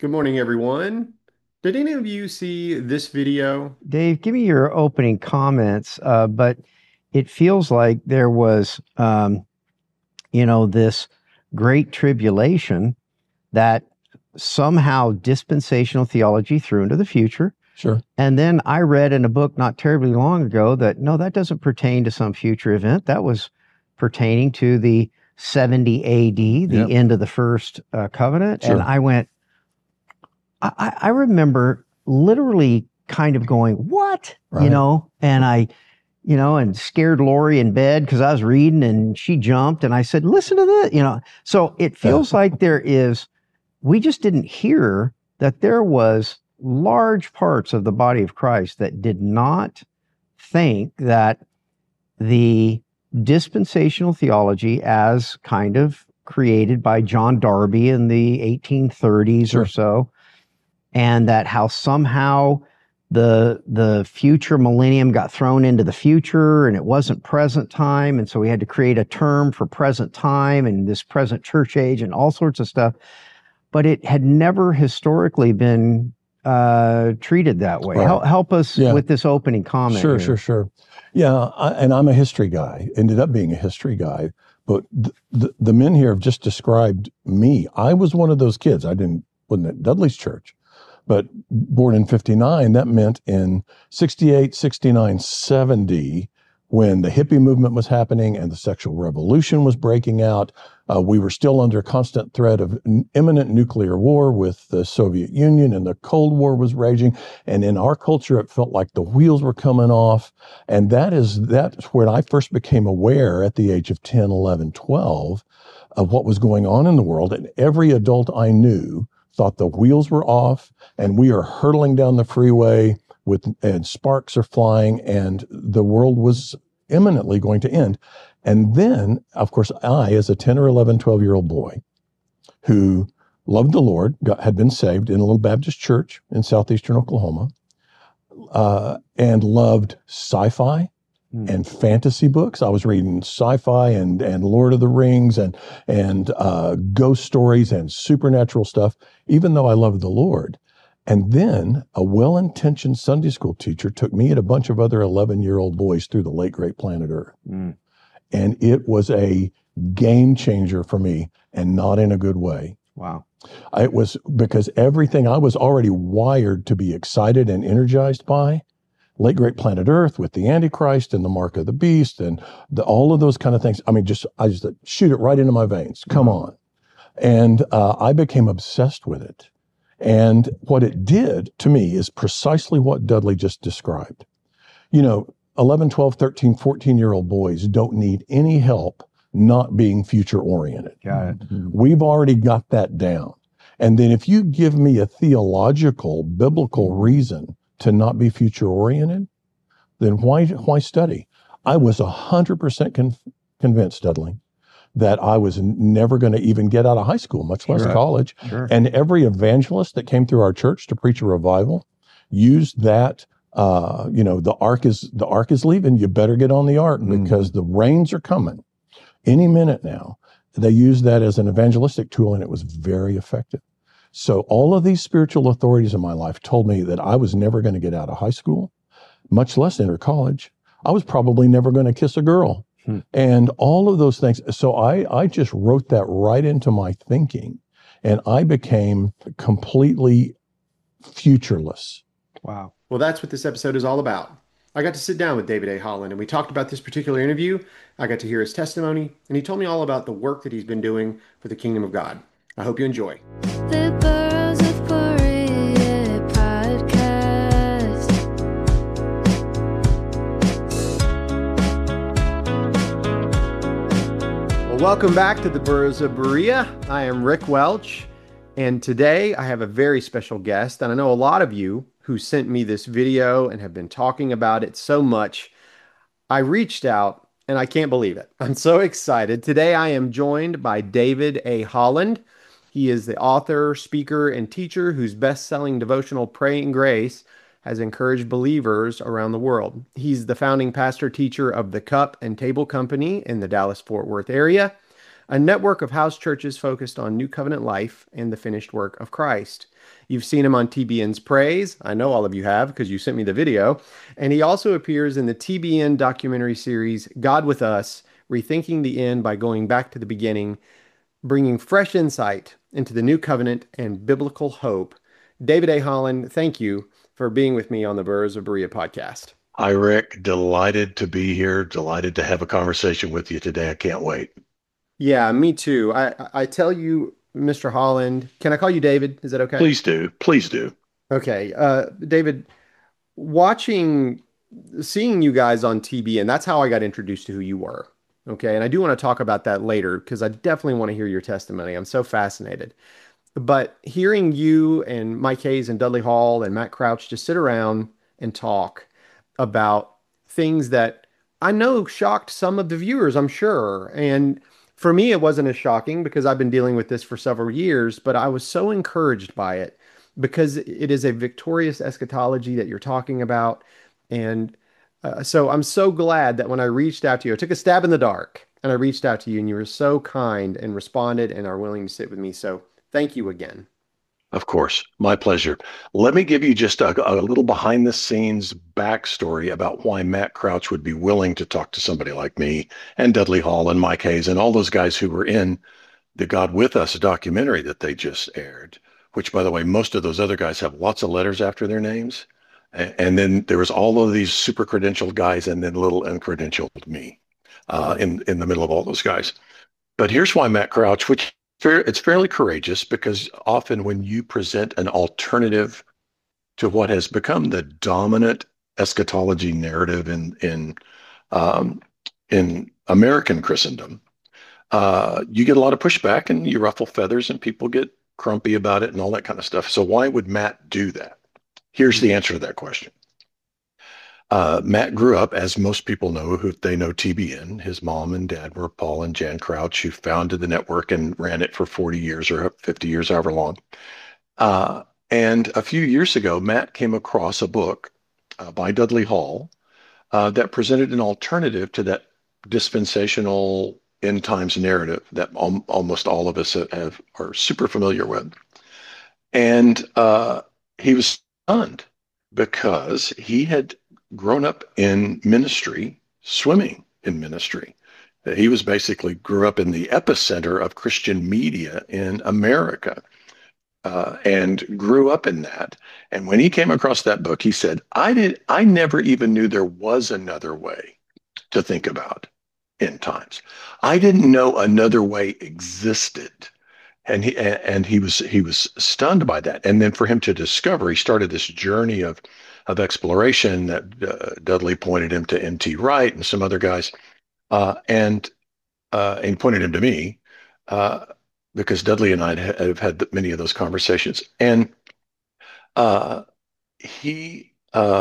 Good morning, everyone. Did any of you see this video? Dave, give me your opening comments. But it feels like there was, this great tribulation that somehow dispensational theology threw into the future. Sure. And then I read in a book not terribly long ago that no, that doesn't pertain to some future event. That was pertaining to the 70 AD, the Yep. end of the first covenant. Sure. And I went, I remember literally kind of going, what? Right. And and scared Lori in bed because I was reading and she jumped and I said, listen to this, So it feels like we just didn't hear that there was large parts of the body of Christ that did not think that the dispensational theology as kind of created by John Darby in the 1830s Sure. or so, and that how somehow the future millennium got thrown into the future and it wasn't present time, and so we had to create a term for present time and this present church age and all sorts of stuff, but it had never historically been treated that way. Right. Help us with this opening comment. Sure. Yeah, and I'm a history guy, ended up being a history guy, but the men here have just described me. I was one of those kids. Wasn't at Dudley's church, but born in 59, that meant in 68, 69, 70, when the hippie movement was happening and the sexual revolution was breaking out, we were still under constant threat of imminent nuclear war with the Soviet Union, and the Cold War was raging. And in our culture, it felt like the wheels were coming off. And that's when I first became aware at the age of 10, 11, 12 of what was going on in the world. And every adult I knew thought the wheels were off and we are hurtling down the freeway and sparks are flying and the world was imminently going to end. And then, of course, I, as a 10 or 11, 12-year-old boy who loved the Lord, had been saved in a little Baptist church in southeastern Oklahoma, and loved sci-fi and fantasy books. I was reading sci-fi and Lord of the Rings and ghost stories and supernatural stuff, even though I loved the Lord. And then a well-intentioned Sunday school teacher took me and a bunch of other 11-year-old boys through the late, great planet Earth. And it was a game changer for me, and not in a good way. Wow. It was because everything I was already wired to be excited and energized by, late, great planet Earth with the Antichrist and the mark of the beast and all of those kind of things. I mean, I just shoot it right into my veins. Come on. And I became obsessed with it. And what it did to me is precisely what Dudley just described. 11, 12, 13, 14-year-old boys don't need any help not being future oriented. Got it. We've already got that down. And then if you give me a theological, biblical reason to not be future oriented, then why study? I was 100% convinced, Dudley, that I was never going to even get out of high school, much less college. Sure. And every evangelist that came through our church to preach a revival used that. The ark is leaving. You better get on the ark because the rains are coming any minute now. They used that as an evangelistic tool, and it was very effective. So all of these spiritual authorities in my life told me that I was never going to get out of high school, much less enter college. I was probably never going to kiss a girl. And all of those things. So I just wrote that right into my thinking, and I became completely futureless. Wow. Well, that's what this episode is all about. I got to sit down with David A. Holland and we talked about this particular interview. I got to hear his testimony and he told me all about the work that he's been doing for the kingdom of God. I hope you enjoy. The Burrows of Berea podcast. Well, welcome back to the Burrows of Berea. I am Rick Welch, and today I have a very special guest, and I know a lot of you who sent me this video and have been talking about it so much. I reached out and I can't believe it. I'm so excited. Today I am joined by David A. Holland. He is the author, speaker, and teacher whose best-selling devotional Praying Grace has encouraged believers around the world. He's the founding pastor teacher of the Cup and Table Company in the Dallas-Fort Worth area. a network of house churches focused on New Covenant life and the finished work of Christ. You've seen him on TBN's Praise. I know all of you have because you sent me the video. And he also appears in the TBN documentary series God with Us, Rethinking the End by Going Back to the Beginning, bringing fresh insight into the new covenant and biblical hope. David A. Holland, thank you for being with me on the Burrs of Berea podcast. Hi, Rick. Delighted to be here. Delighted to have a conversation with you today. I can't wait. Yeah, me too. I tell you, Mr. Holland, can I call you David? Is that okay? Please do. Please do. Okay. David, watching, seeing you guys on TBN, that's how I got introduced to who you were. Okay. And I do want to talk about that later because I definitely want to hear your testimony. I'm so fascinated. But hearing you and Mike Hayes and Dudley Hall and Matt Crouch just sit around and talk about things that I know shocked some of the viewers, I'm sure. And for me, it wasn't as shocking because I've been dealing with this for several years, but I was so encouraged by it because it is a victorious eschatology that you're talking about. And so I'm so glad that when I reached out to you, I took a stab in the dark and I reached out to you and you were so kind and responded and are willing to sit with me. So thank you again. Of course. My pleasure. Let me give you just a little behind the scenes backstory about why Matt Crouch would be willing to talk to somebody like me and Dudley Hall and Mike Hayes and all those guys who were in the God With Us documentary that they just aired, which, by the way, most of those other guys have lots of letters after their names. And then there was all of these super credentialed guys and then little uncredentialed me in the middle of all those guys. But here's why Matt Crouch, which it's fairly courageous because often when you present an alternative to what has become the dominant eschatology narrative in American Christendom, you get a lot of pushback and you ruffle feathers and people get grumpy about it and all that kind of stuff. So why would Matt do that? Here's the answer to that question. Matt grew up, as most people know, who they know TBN. His mom and dad were Paul and Jan Crouch, who founded the network and ran it for 40 years or 50 years, however long. And a few years ago, Matt came across a book by Dudley Hall that presented an alternative to that dispensational end times narrative that almost all of us are super familiar with. And he was stunned because he had grown up in ministry, swimming in ministry. He was basically grew up in the epicenter of Christian media in America and grew up in that. And when he came across that book, he said, I never even knew there was another way to think about end times. I didn't know another way existed. And he was stunned by that. And then for him to discover, he started this journey of exploration that Dudley pointed him to N.T. Wright and some other guys, and pointed him to me because Dudley and I have had many of those conversations. And he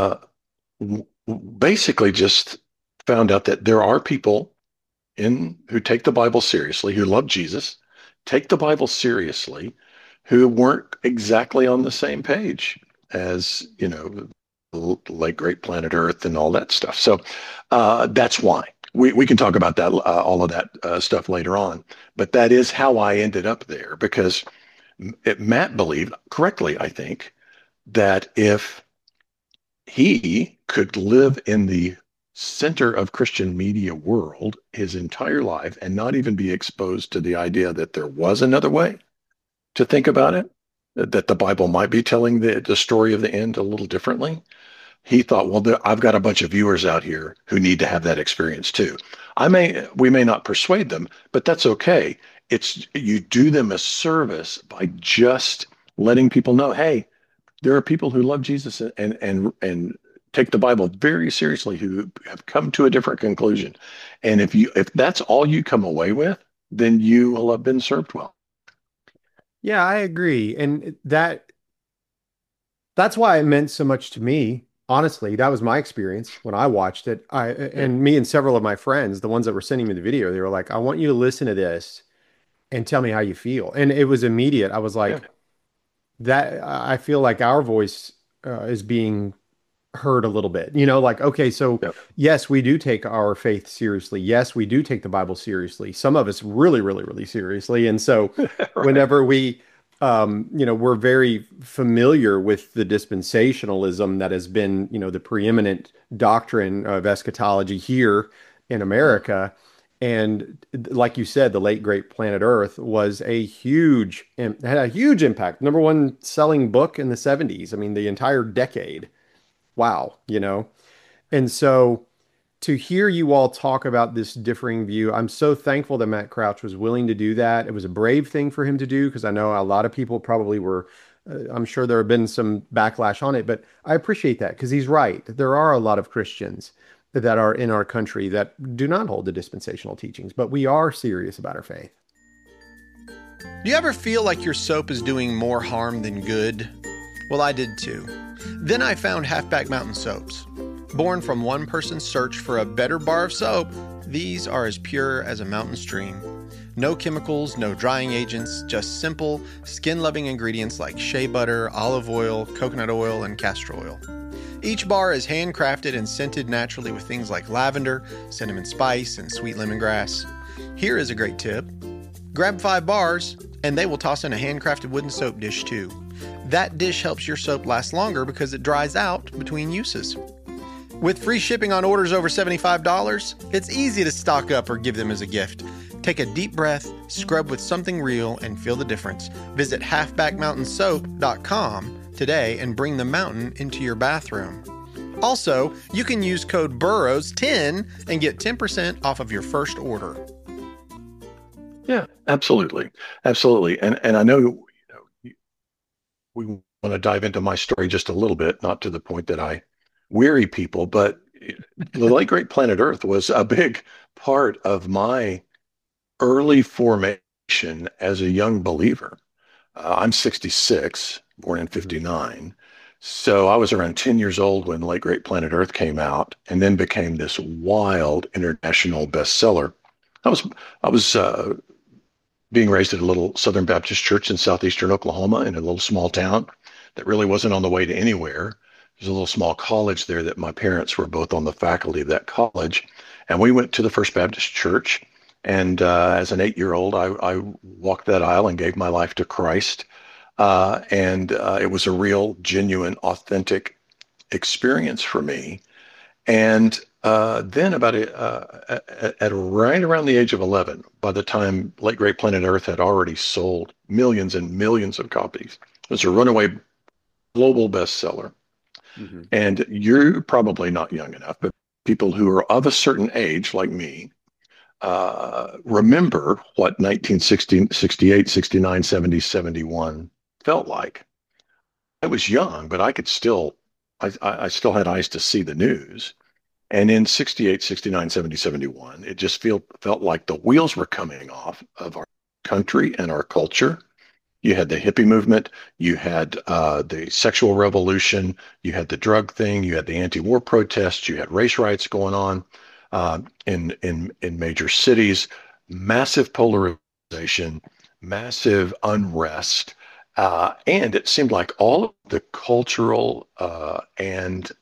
basically just found out that there are people who take the Bible seriously, who love Jesus, take the Bible seriously, who weren't exactly on the same page as, the late great planet Earth and all that stuff. So that's why we can talk about that, all of that stuff later on. But that is how I ended up there because Matt believed correctly, I think, that if he could live in the center of Christian media world his entire life and not even be exposed to the idea that there was another way to think about it, that the Bible might be telling the story of the end a little differently. He thought, well, I've got a bunch of viewers out here who need to have that experience too. We may not persuade them, but that's okay. You do them a service by just letting people know, hey, there are people who love Jesus and take the Bible very seriously who have come to a different conclusion. And if that's all you come away with, then you will have been served well. Yeah, I agree. And that's why it meant so much to me. Honestly, that was my experience when I watched it. And me and several of my friends, the ones that were sending me the video, they were like, I want you to listen to this and tell me how you feel. And it was immediate. I was like, Yeah. that I feel like our voice is being hurt a little bit. You know, like, okay, so Yep. yes, we do take our faith seriously. Yes, we do take the Bible seriously. Some of us really, really, really seriously. And so Right. whenever we're very familiar with the dispensationalism that has been, the preeminent doctrine of eschatology here in America. And like you said, the late great Planet Earth was had a huge impact. Number one selling book in the 70s. I mean, the entire decade. Wow, And so to hear you all talk about this differing view, I'm so thankful that Matt Crouch was willing to do that. It was a brave thing for him to do because I know a lot of people probably were, I'm sure there have been some backlash on it, but I appreciate that because he's right. There are a lot of Christians that are in our country that do not hold the dispensational teachings, but we are serious about our faith. Do you ever feel like your soap is doing more harm than good? Well, I did too. Then I found Halfback Mountain Soaps. Born from one person's search for a better bar of soap, these are as pure as a mountain stream. No chemicals, no drying agents, just simple, skin-loving ingredients like shea butter, olive oil, coconut oil, and castor oil. Each bar is handcrafted and scented naturally with things like lavender, cinnamon spice, and sweet lemongrass. Here is a great tip. Grab 5 bars, and they will toss in a handcrafted wooden soap dish too. That dish helps your soap last longer because it dries out between uses. With free shipping on orders over $75, it's easy to stock up or give them as a gift. Take a deep breath, scrub with something real, and feel the difference. Visit halfbackmountainsoap.com today and bring the mountain into your bathroom. Also, you can use code BURROWS10 and get 10% off of your first order. Yeah, absolutely. Absolutely. And I know, we want to dive into my story just a little bit, not to the point that I weary people, but the late great Planet Earth was a big part of my early formation as a young believer. I'm 66, born in 59. So I was around 10 years old when Late Great Planet Earth came out and then became this wild international bestseller. I was being raised at a little Southern Baptist church in southeastern Oklahoma in a little small town that really wasn't on the way to anywhere. There's a little small college there that my parents were both on the faculty of that college. And we went to the First Baptist Church. And as an 8-year-old, I walked that aisle and gave my life to Christ. And it was a real, genuine, authentic experience for me. And then at right around the age of 11, by the time Late Great Planet Earth had already sold millions and millions of copies, it was a runaway global bestseller. Mm-hmm. And you're probably not young enough, but people who are of a certain age, like me, remember what 1960, 68, 69, 70, 71 felt like. I was young, but I still had eyes to see the news. And in 68, 69, 70, 71, it just felt like the wheels were coming off of our country and our culture. You had the hippie movement, you had the sexual revolution, you had the drug thing, you had the anti-war protests, you had race riots going on in major cities, massive polarization, massive unrest, and it seemed like all of the cultural and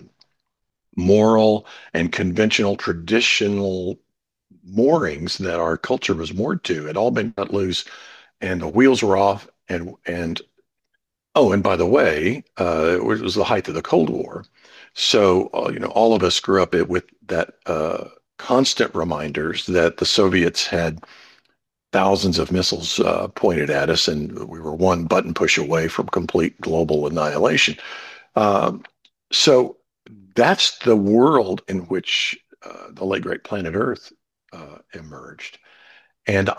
moral and conventional, traditional moorings that our culture was moored to had all been cut loose, and the wheels were off. And oh, and by the way, it was the height of the Cold War, so all of us grew up with that constant reminders that the Soviets had thousands of missiles pointed at us, and we were one button push away from complete global annihilation. So that's the world in which the late great Planet Earth emerged, and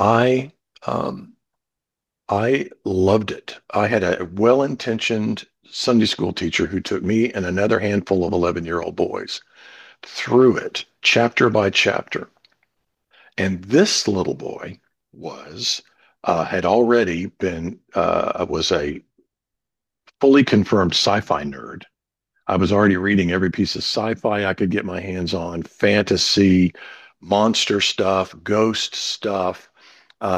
I loved it. I had a well-intentioned Sunday school teacher who took me and another handful of 11-year-old boys through it, chapter by chapter. And this little boy had already been was a fully confirmed sci-fi nerd. I was already reading every piece of sci-fi I could get my hands on, fantasy, monster stuff, ghost stuff.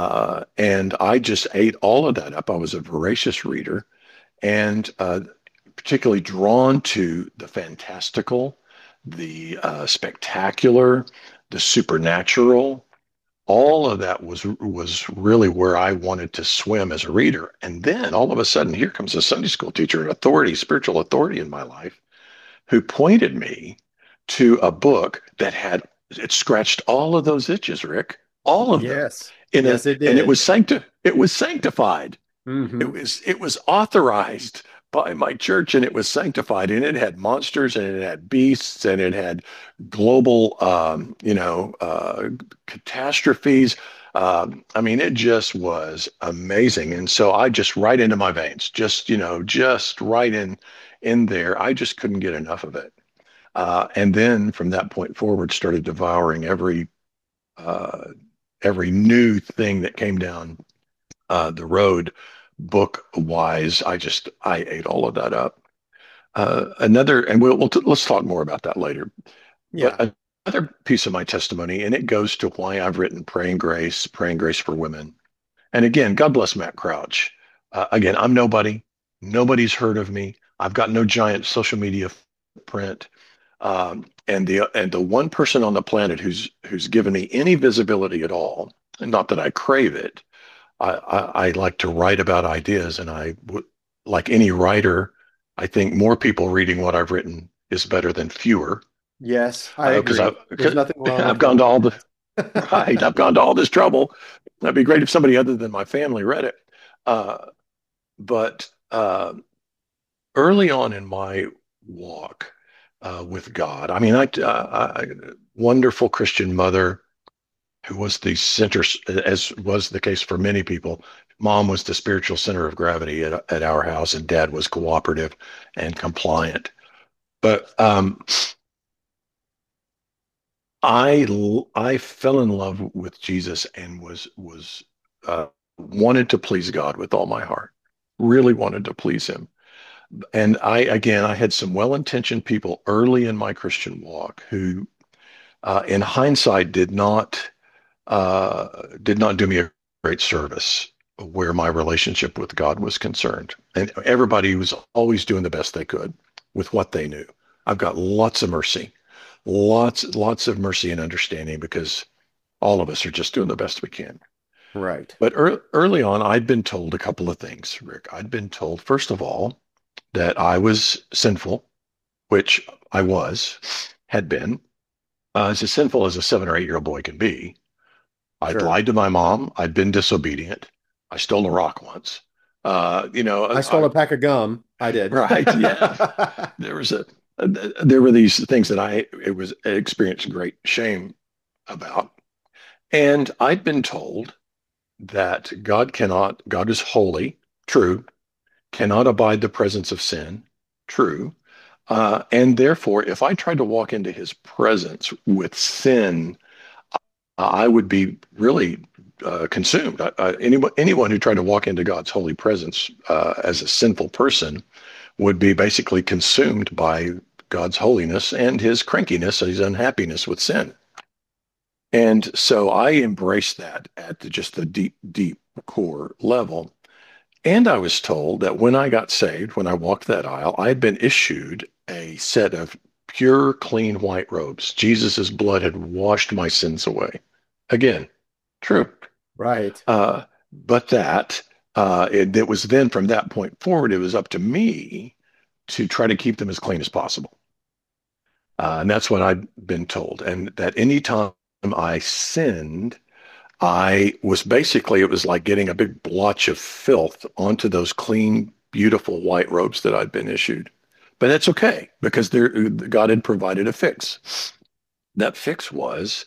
And I just ate all of that up. I was a voracious reader. And particularly drawn to the fantastical, the spectacular, the supernatural. All of that was really where I wanted to swim as a reader. And then all of a sudden, here comes a Sunday school teacher, an authority, spiritual authority in my life, who pointed me to a book that had it scratched all of those itches, Rick, all of them. Yes. In Yes, it and did. it was sanctified. Hmm. It was authorized by my church, and it was sanctified, and it had monsters, and it had beasts, and it had global catastrophes. I mean, it just was amazing. And so I just right into my veins, just right in there. I just couldn't get enough of it. And then from that point forward, started devouring uh, every new thing that came down the road, book wise. I ate all of that up. And let's talk more about that later. Yeah. But another piece of my testimony, and it goes to why I've written Praying Grace for Women. And again, God bless Matt Crouch. Again, I'm nobody. Nobody's heard of me. I've got no giant social media footprint. And the one person on the planet who's given me any visibility at all, and not that I crave it, I like to write about ideas, and like any writer, I think more people reading what I've written is better than fewer. Yes, I agree. There's Because nothing wrong I've with gone to all the that. right, I've gone to all this trouble. That'd be great if somebody other than my family read it. But early on in my walk with God, I mean, wonderful Christian mother who was the center, as was the case for many people. Mom was the spiritual center of gravity at our house, and Dad was cooperative and compliant. But I fell in love with Jesus and was wanted to please God with all my heart. Really wanted to please Him. And I had some well-intentioned people early in my Christian walk who, in hindsight, did not do me a great service where my relationship with God was concerned. And everybody was always doing the best they could with what they knew. I've got lots of mercy, lots of mercy and understanding, because all of us are just doing the best we can. Right. But early on, I'd been told a couple of things, Rick. I'd been told, first of all, that I was sinful, which I had been, as sinful as a 7 or 8 year old boy can be. I'd Sure. lied to my mom. I'd been disobedient. I stole a rock once. I stole a pack of gum. I did. Right, yeah. There were these things that I experienced great shame about. And I'd been told that God is holy, true, cannot abide the presence of sin, true. And therefore, if I tried to walk into his presence with sin, I would be really consumed. Anyone who tried to walk into God's holy presence as a sinful person would be basically consumed by God's holiness and his crankiness, his unhappiness with sin. And so I embraced that at just the deep, deep core level. And I was told that when I got saved, when I walked that aisle, I had been issued a set of pure, clean white robes. Jesus's blood had washed my sins away. Again, true. Right. But it was then from that point forward, it was up to me to try to keep them as clean as possible. And that's what I'd been told. And that any time I sinned, it was like getting a big blotch of filth onto those clean, beautiful white robes that I'd been issued. But that's okay, because God had provided a fix. That fix was,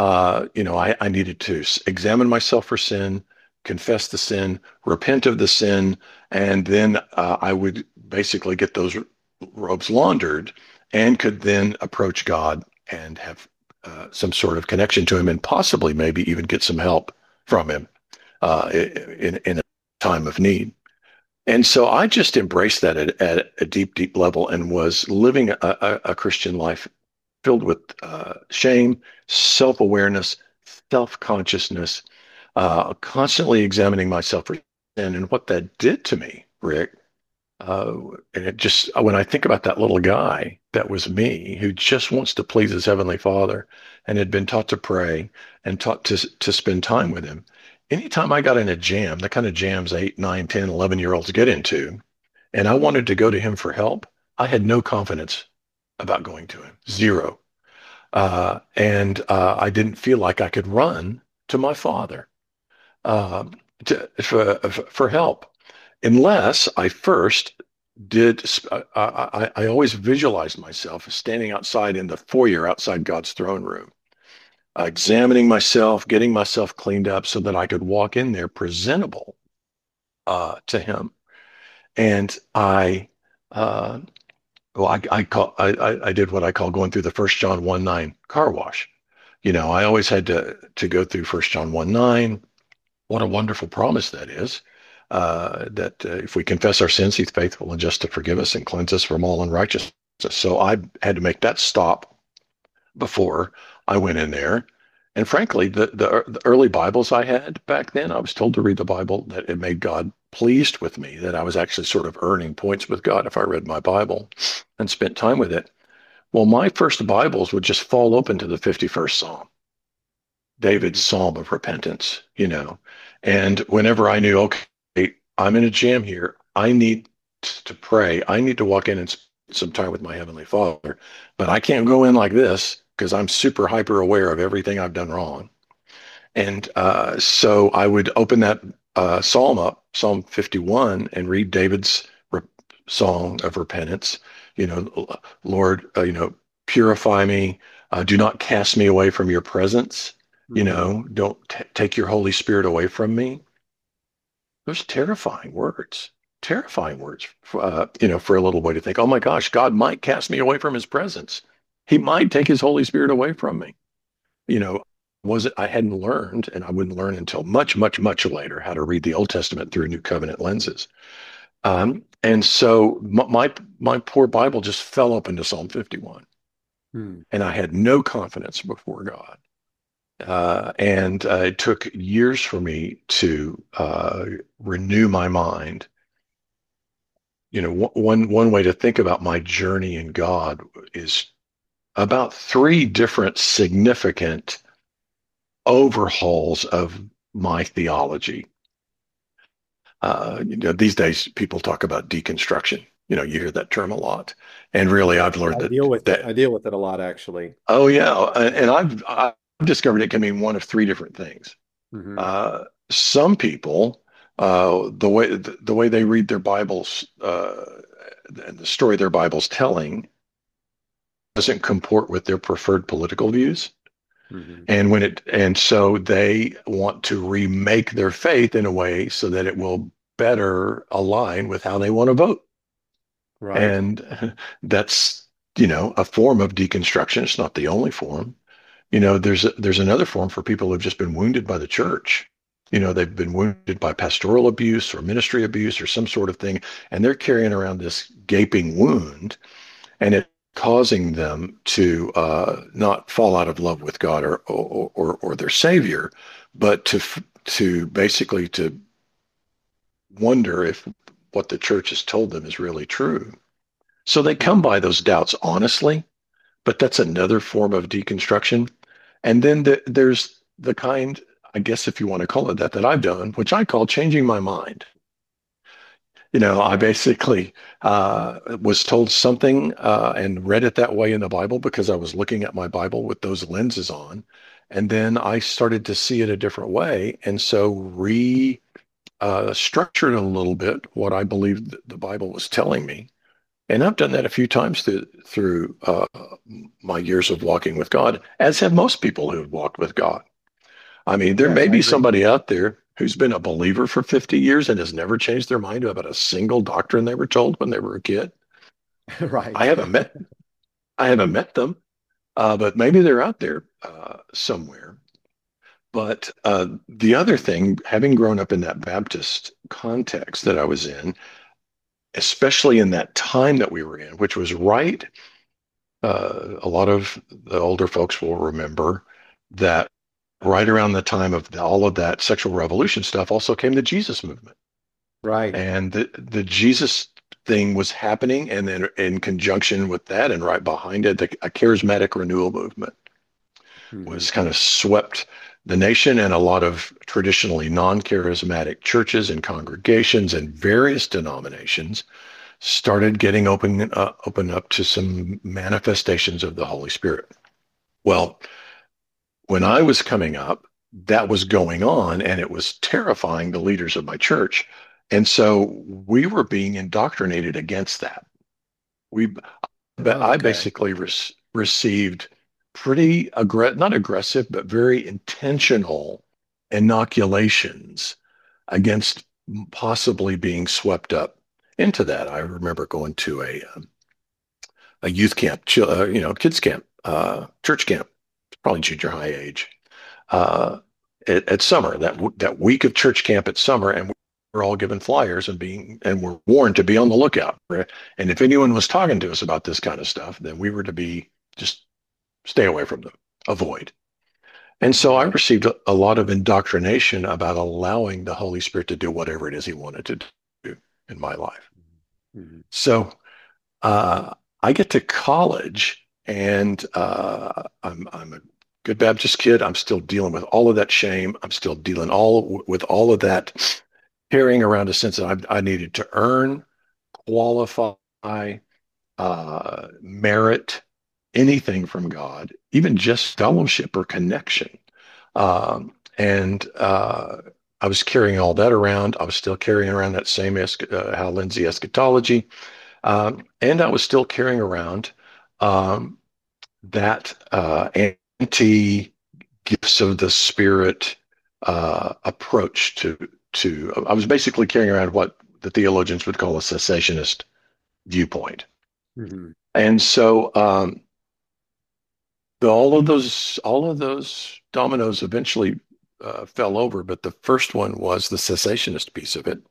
I needed to examine myself for sin, confess the sin, repent of the sin, and then I would basically get those robes laundered and could then approach God and have some sort of connection to him, and possibly maybe even get some help from him in a time of need. And so I just embraced that at a deep, deep level, and was living a Christian life filled with shame, self-awareness, self-consciousness, constantly examining myself for sin. And what that did to me, Rick, Uh, and it just, when I think about that little guy, that was me, who just wants to please his heavenly Father and had been taught to pray and taught to spend time with him. Anytime I got in a jam, the kind of jams 8, 9, 10, 11-year-olds get into, and I wanted to go to him for help, I had no confidence about going to him. Zero. And I didn't feel like I could run to my father uh, for help unless I first did. I always visualized myself standing outside in the foyer outside God's throne room, examining myself, getting myself cleaned up so that I could walk in there presentable to him. And uh, I did what I call going through the First John 1:9 car wash. I always had to go through First John 1:9. What a wonderful promise that is. That if we confess our sins, he's faithful and just to forgive us and cleanse us from all unrighteousness. So I had to make that stop before I went in there. And frankly, the early Bibles I had back then, I was told to read the Bible, that it made God pleased with me, that I was actually sort of earning points with God if I read my Bible and spent time with it. Well, my first Bibles would just fall open to the 51st Psalm, David's Psalm of repentance, And whenever I knew, okay, I'm in a jam here, I need to pray, I need to walk in and spend some time with my Heavenly Father, but I can't go in like this because I'm super hyper aware of everything I've done wrong. And so I would open that Psalm up, Psalm 51, and read David's song of repentance. Lord, purify me. Do not cast me away from your presence. Don't take your Holy Spirit away from me. Those terrifying words, for a little boy to think, oh my gosh, God might cast me away from his presence. He might take his Holy Spirit away from me. I hadn't learned, and I wouldn't learn until much, much, much later, how to read the Old Testament through New Covenant lenses. And so my poor Bible just fell open to Psalm 51. And I had no confidence before God. And it took years for me to renew my mind. One way to think about my journey in God is about 3 different significant overhauls of my theology. These days people talk about deconstruction. You hear that term a lot, and really, I've learned I deal with it a lot, actually. Oh yeah, and I've discovered it can mean one of 3 different things. Mm-hmm. Some people, the way they read their Bibles, and the story their Bible's telling, doesn't comport with their preferred political views. Mm-hmm. And so they want to remake their faith in a way so that it will better align with how they want to vote. Right. And that's, a form of deconstruction. It's not the only form. There's another form for people who've just been wounded by the church. They've been wounded by pastoral abuse or ministry abuse or some sort of thing, and they're carrying around this gaping wound, and it causing them to not fall out of love with God or their Savior, but to basically to wonder if what the church has told them is really true. So they come by those doubts honestly, but that's another form of deconstruction. And then there's the kind, I guess if you want to call it that I've done, which I call changing my mind. I basically was told something and read it that way in the Bible because I was looking at my Bible with those lenses on. And then I started to see it a different way. And so structured a little bit what I believed the Bible was telling me. And I've done that a few times through my years of walking with God, as have most people who have walked with God. I mean, there may be somebody out there who's been a believer for 50 years and has never changed their mind about a single doctrine they were told when they were a kid. Right. I haven't met them, but maybe they're out there somewhere. But the other thing, having grown up in that Baptist context that I was in, especially in that time that we were in, which was right, a lot of the older folks will remember that right around the time of all of that sexual revolution stuff also came the Jesus movement. Right. And the Jesus thing was happening, and then in conjunction with that, and right behind it, a charismatic renewal movement was kind of swept the nation, and a lot of traditionally non-charismatic churches and congregations and various denominations started getting open up to some manifestations of the Holy Spirit. Well, when I was coming up, that was going on, and it was terrifying the leaders of my church. And so we were being indoctrinated against that. I basically received pretty not aggressive, but very intentional inoculations against possibly being swept up into that. I remember going to a youth camp, kids camp, church camp, probably junior high age, at summer, that week of church camp at summer, and we're all given flyers and we're warned to be on the lookout. And if anyone was talking to us about this kind of stuff, then we were to be just stay away from them, avoid. And so I received a lot of indoctrination about allowing the Holy Spirit to do whatever it is he wanted to do in my life. Mm-hmm. So I get to college, and I'm a good Baptist kid. I'm still dealing with all of that shame. I'm still dealing with all of that, carrying around a sense that I needed to earn, qualify, merit anything from God, even just fellowship or connection. And I was carrying all that around. I was still carrying around that same Hal Lindsey eschatology. And I was still carrying around that anti-gifts of the Spirit approach to. I was basically carrying around what the theologians would call a cessationist viewpoint. Mm-hmm. And so all of those dominoes eventually fell over, but the first one was the cessationist piece of it.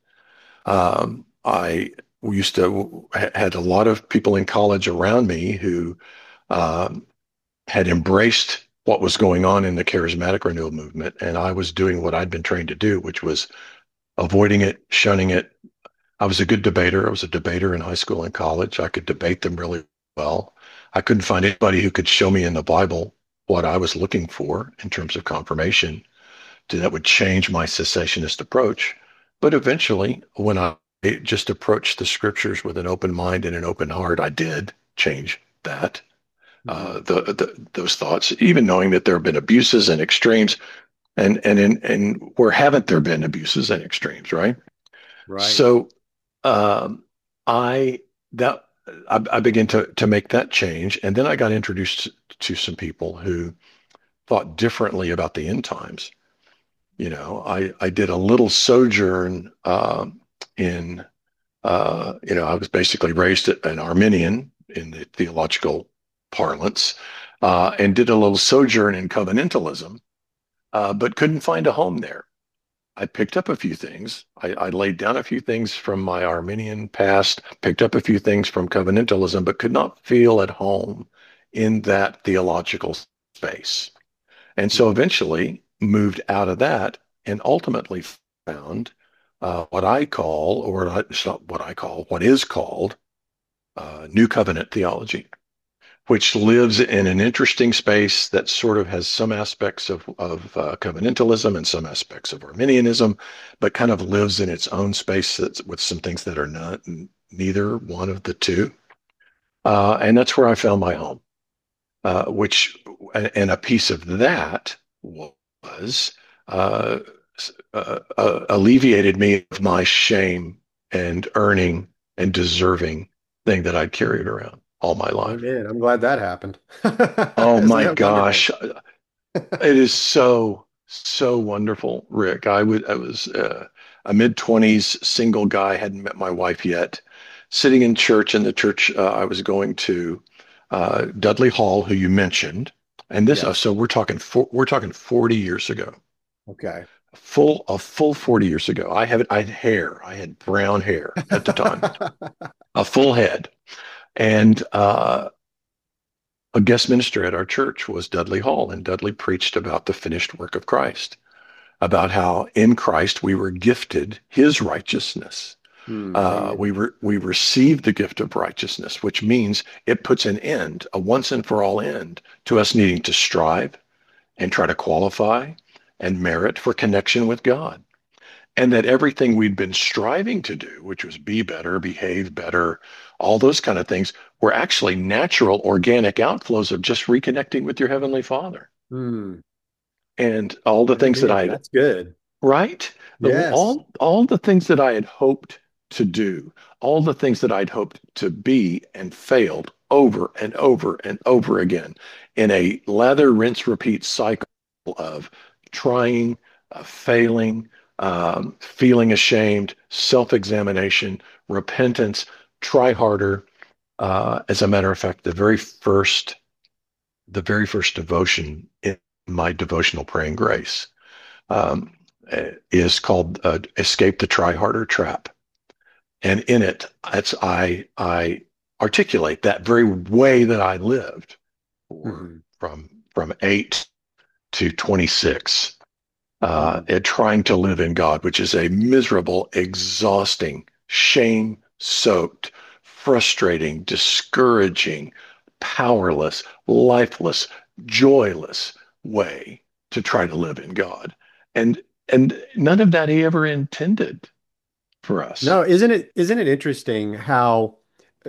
We used to had a lot of people in college around me who had embraced what was going on in the charismatic renewal movement, and I was doing what I'd been trained to do, which was avoiding it, shunning it. I was a good debater. I was a debater in high school and college. I could debate them really well. I couldn't find anybody who could show me in the Bible what I was looking for in terms of confirmation that would change my cessationist approach. But eventually, when I just approached the scriptures with an open mind and an open heart, I did change that. Those thoughts, even knowing that there have been abuses and extremes, and where haven't there been abuses and extremes, right? Right. So I began to make that change, and then I got introduced to some people who thought differently about the end times. I did a little sojourn in I was basically raised an Arminian in the theological parlance, and did a little sojourn in covenantalism, but couldn't find a home there. I picked up a few things. I laid down a few things from my Arminian past, picked up a few things from covenantalism, but could not feel at home in that theological space. And so eventually moved out of that and ultimately found what is called New Covenant theology, which lives in an interesting space that sort of has some aspects of covenantalism and some aspects of Arminianism, but kind of lives in its own space with some things that are neither one of the two. And that's where I found my home, and a piece of that was alleviated me of my shame and earning and deserving thing that I'd carried around all my life. Man, I'm glad that happened. Oh my gosh. It is so wonderful, Rick. I was a mid-20s single guy, hadn't met my wife yet, sitting in church, in the church I was going to, Dudley Hall, who you mentioned. And this, so we're talking 40 years ago. Okay. A full 40 years ago. I had hair. I had brown hair at the time, a full head. And a guest minister at our church was Dudley Hall, and Dudley preached about the finished work of Christ, about how in Christ we were gifted his righteousness We receive the gift of righteousness, which means it puts an end, a once and for all end, to us needing to strive and try to qualify and merit for connection with God. And that everything we'd been striving to do, which was be better, behave better, all those kind of things, were actually natural, organic outflows of just reconnecting with your Heavenly Father. Mm. And all the things that That's good. right? Yes. All the things that I had hoped to do, all the things that I'd hoped to be and failed over and over and over again in a lather, rinse, repeat cycle of trying, failing, feeling ashamed, self-examination, repentance, try harder. As a matter of fact, the very first devotion in my devotional praying grace um, is called "Escape the Try Harder Trap," and in it, I articulate that very way that I lived from 8 to 26, at trying to live in God, which is a miserable, exhausting, shame-soaked, frustrating, discouraging, powerless, lifeless, joyless way to try to live in God. And none of that he ever intended for us. No, isn't it interesting how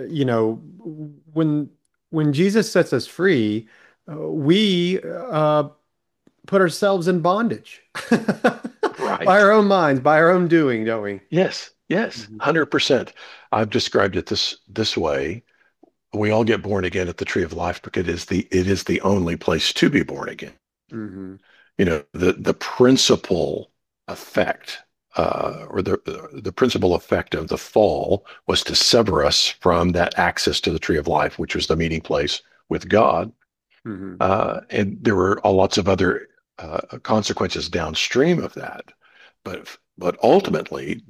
when Jesus sets us free, we put ourselves in bondage Right. by our own minds, by our own doing, don't we? Yes, 100%. I've described it this way. We all get born again at the tree of life because it is the only place to be born again. Mm-hmm. The principal effect, or the principal effect of the fall was to sever us from that access to the tree of life, which was the meeting place with God. Mm-hmm. And there were lots of other consequences downstream of that, but ultimately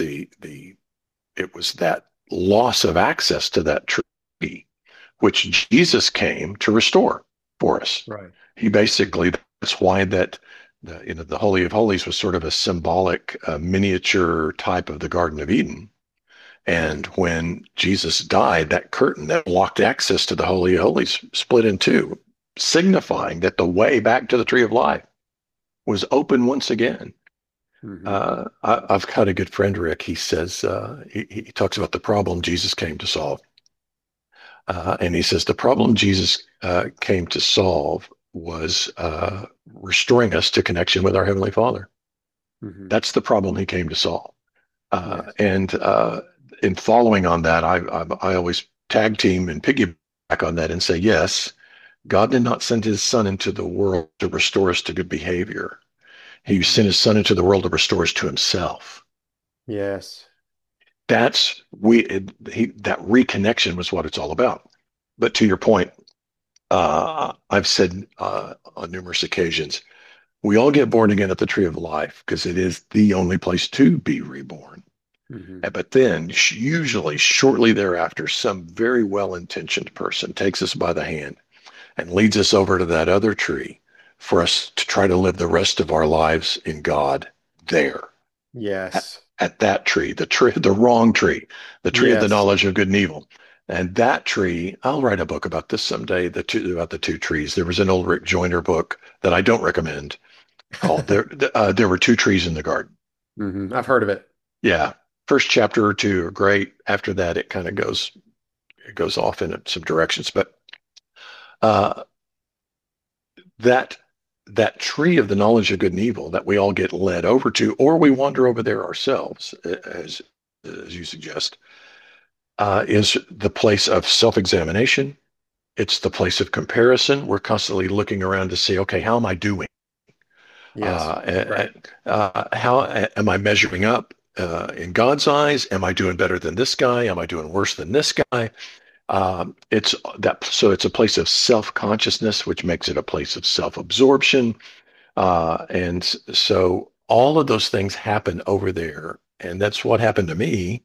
it was that loss of access to that tree which Jesus came to restore for us. Right. He basically, that's why the Holy of Holies was sort of a symbolic miniature type of the Garden of Eden. And when Jesus died, that curtain that blocked access to the Holy of Holies split in two, signifying that the way back to the tree of life was open once again. Mm-hmm. I've got a good friend, Rick. He says, he talks about the problem Jesus came to solve. And he says the problem Jesus came to solve was restoring us to connection with our Heavenly Father. Mm-hmm. That's the problem he came to solve. Yes. And in following on that, I always tag team and piggyback on that and say, yes, God did not send his son into the world to restore us to good behavior. He sent his son into the world to restore us to himself. Yes. That reconnection was what it's all about. But to your point, I've said on numerous occasions, we all get born again at the tree of life because it is the only place to be reborn. Mm-hmm. But then usually shortly thereafter, some very well-intentioned person takes us by the hand and leads us over to that other tree for us to try to live the rest of our lives in God there. Yes. At that tree, the wrong tree, the tree of the knowledge of good and evil. And that tree, I'll write a book about this someday, about the two trees. There was an old Rick Joyner book that I don't recommend called There Were Two Trees in the Garden. Mm-hmm. I've heard of it. Yeah. First chapter or two are great. After that, it kind of goes off in some directions. But that tree of the knowledge of good and evil that we all get led over to, or we wander over there ourselves, as you suggest, is the place of self-examination. It's the place of comparison. We're constantly looking around to see, okay, how am I doing? Yes. Right. How am I measuring up in God's eyes? Am I doing better than this guy? Am I doing worse than this guy? So it's a place of self-consciousness, which makes it a place of self-absorption. And so all of those things happen over there. And that's what happened to me.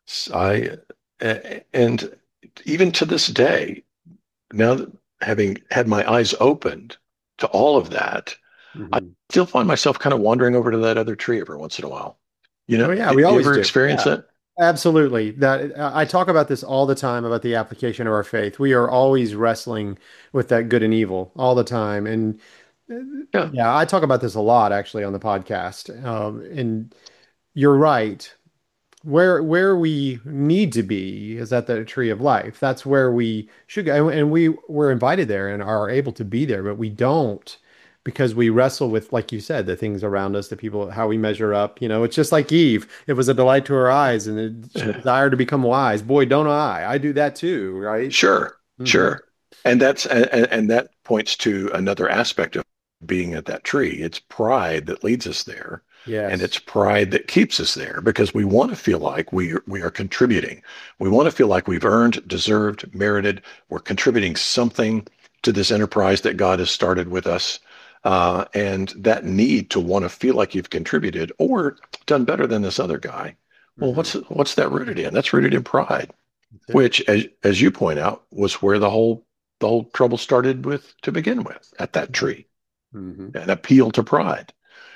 And even to this day, now that having had my eyes opened to all of that, mm-hmm. I still find myself kind of wandering over to that other tree every once in a while. Oh, yeah, we always ever experience that? Absolutely. That I talk about this all the time about the application of our faith. We are always wrestling with that good and evil all the time. And Yeah. yeah, I talk about this a lot actually on the podcast. And you're right. Where we need to be is at the tree of life. That's where we should go. And we were invited there and are able to be there, but we don't because we wrestle with, like you said, the things around us, the people, how we measure up. It's just like Eve. It was a delight to her eyes and she desired to become wise. Boy, don't I. I do that too, right? Sure, Mhm. sure. And that points to another aspect of being at that tree. It's pride that leads us there, and it's Yes. pride that keeps us there because we want to feel like we are contributing. We want to feel like we've earned, deserved, merited. We're contributing something to this enterprise that God has started with us. And that need to want to feel like you've contributed or done better than this other guy. Well, Mhm. what's that rooted in? That's rooted in pride, That's it. which, as you point out, was where the whole trouble started with to begin with at that tree, Mhm. an appeal to pride.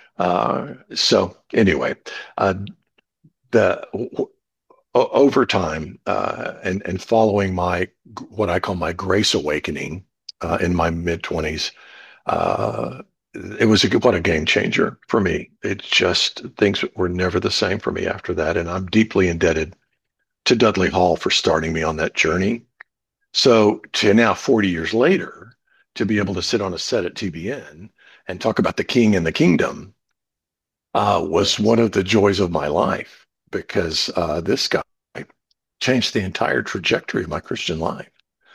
So anyway, uh, the over time and following my what I call my grace awakening in my mid 20s, uh, it was what a game changer for me. It just things were never the same for me after that, and I'm deeply indebted to Dudley Hall for starting me on that journey. So to now, 40 years later, to be able to sit on a set at TBN and talk about the king and the kingdom was Yes. one of the joys of my life because this guy changed the entire trajectory of my Christian life.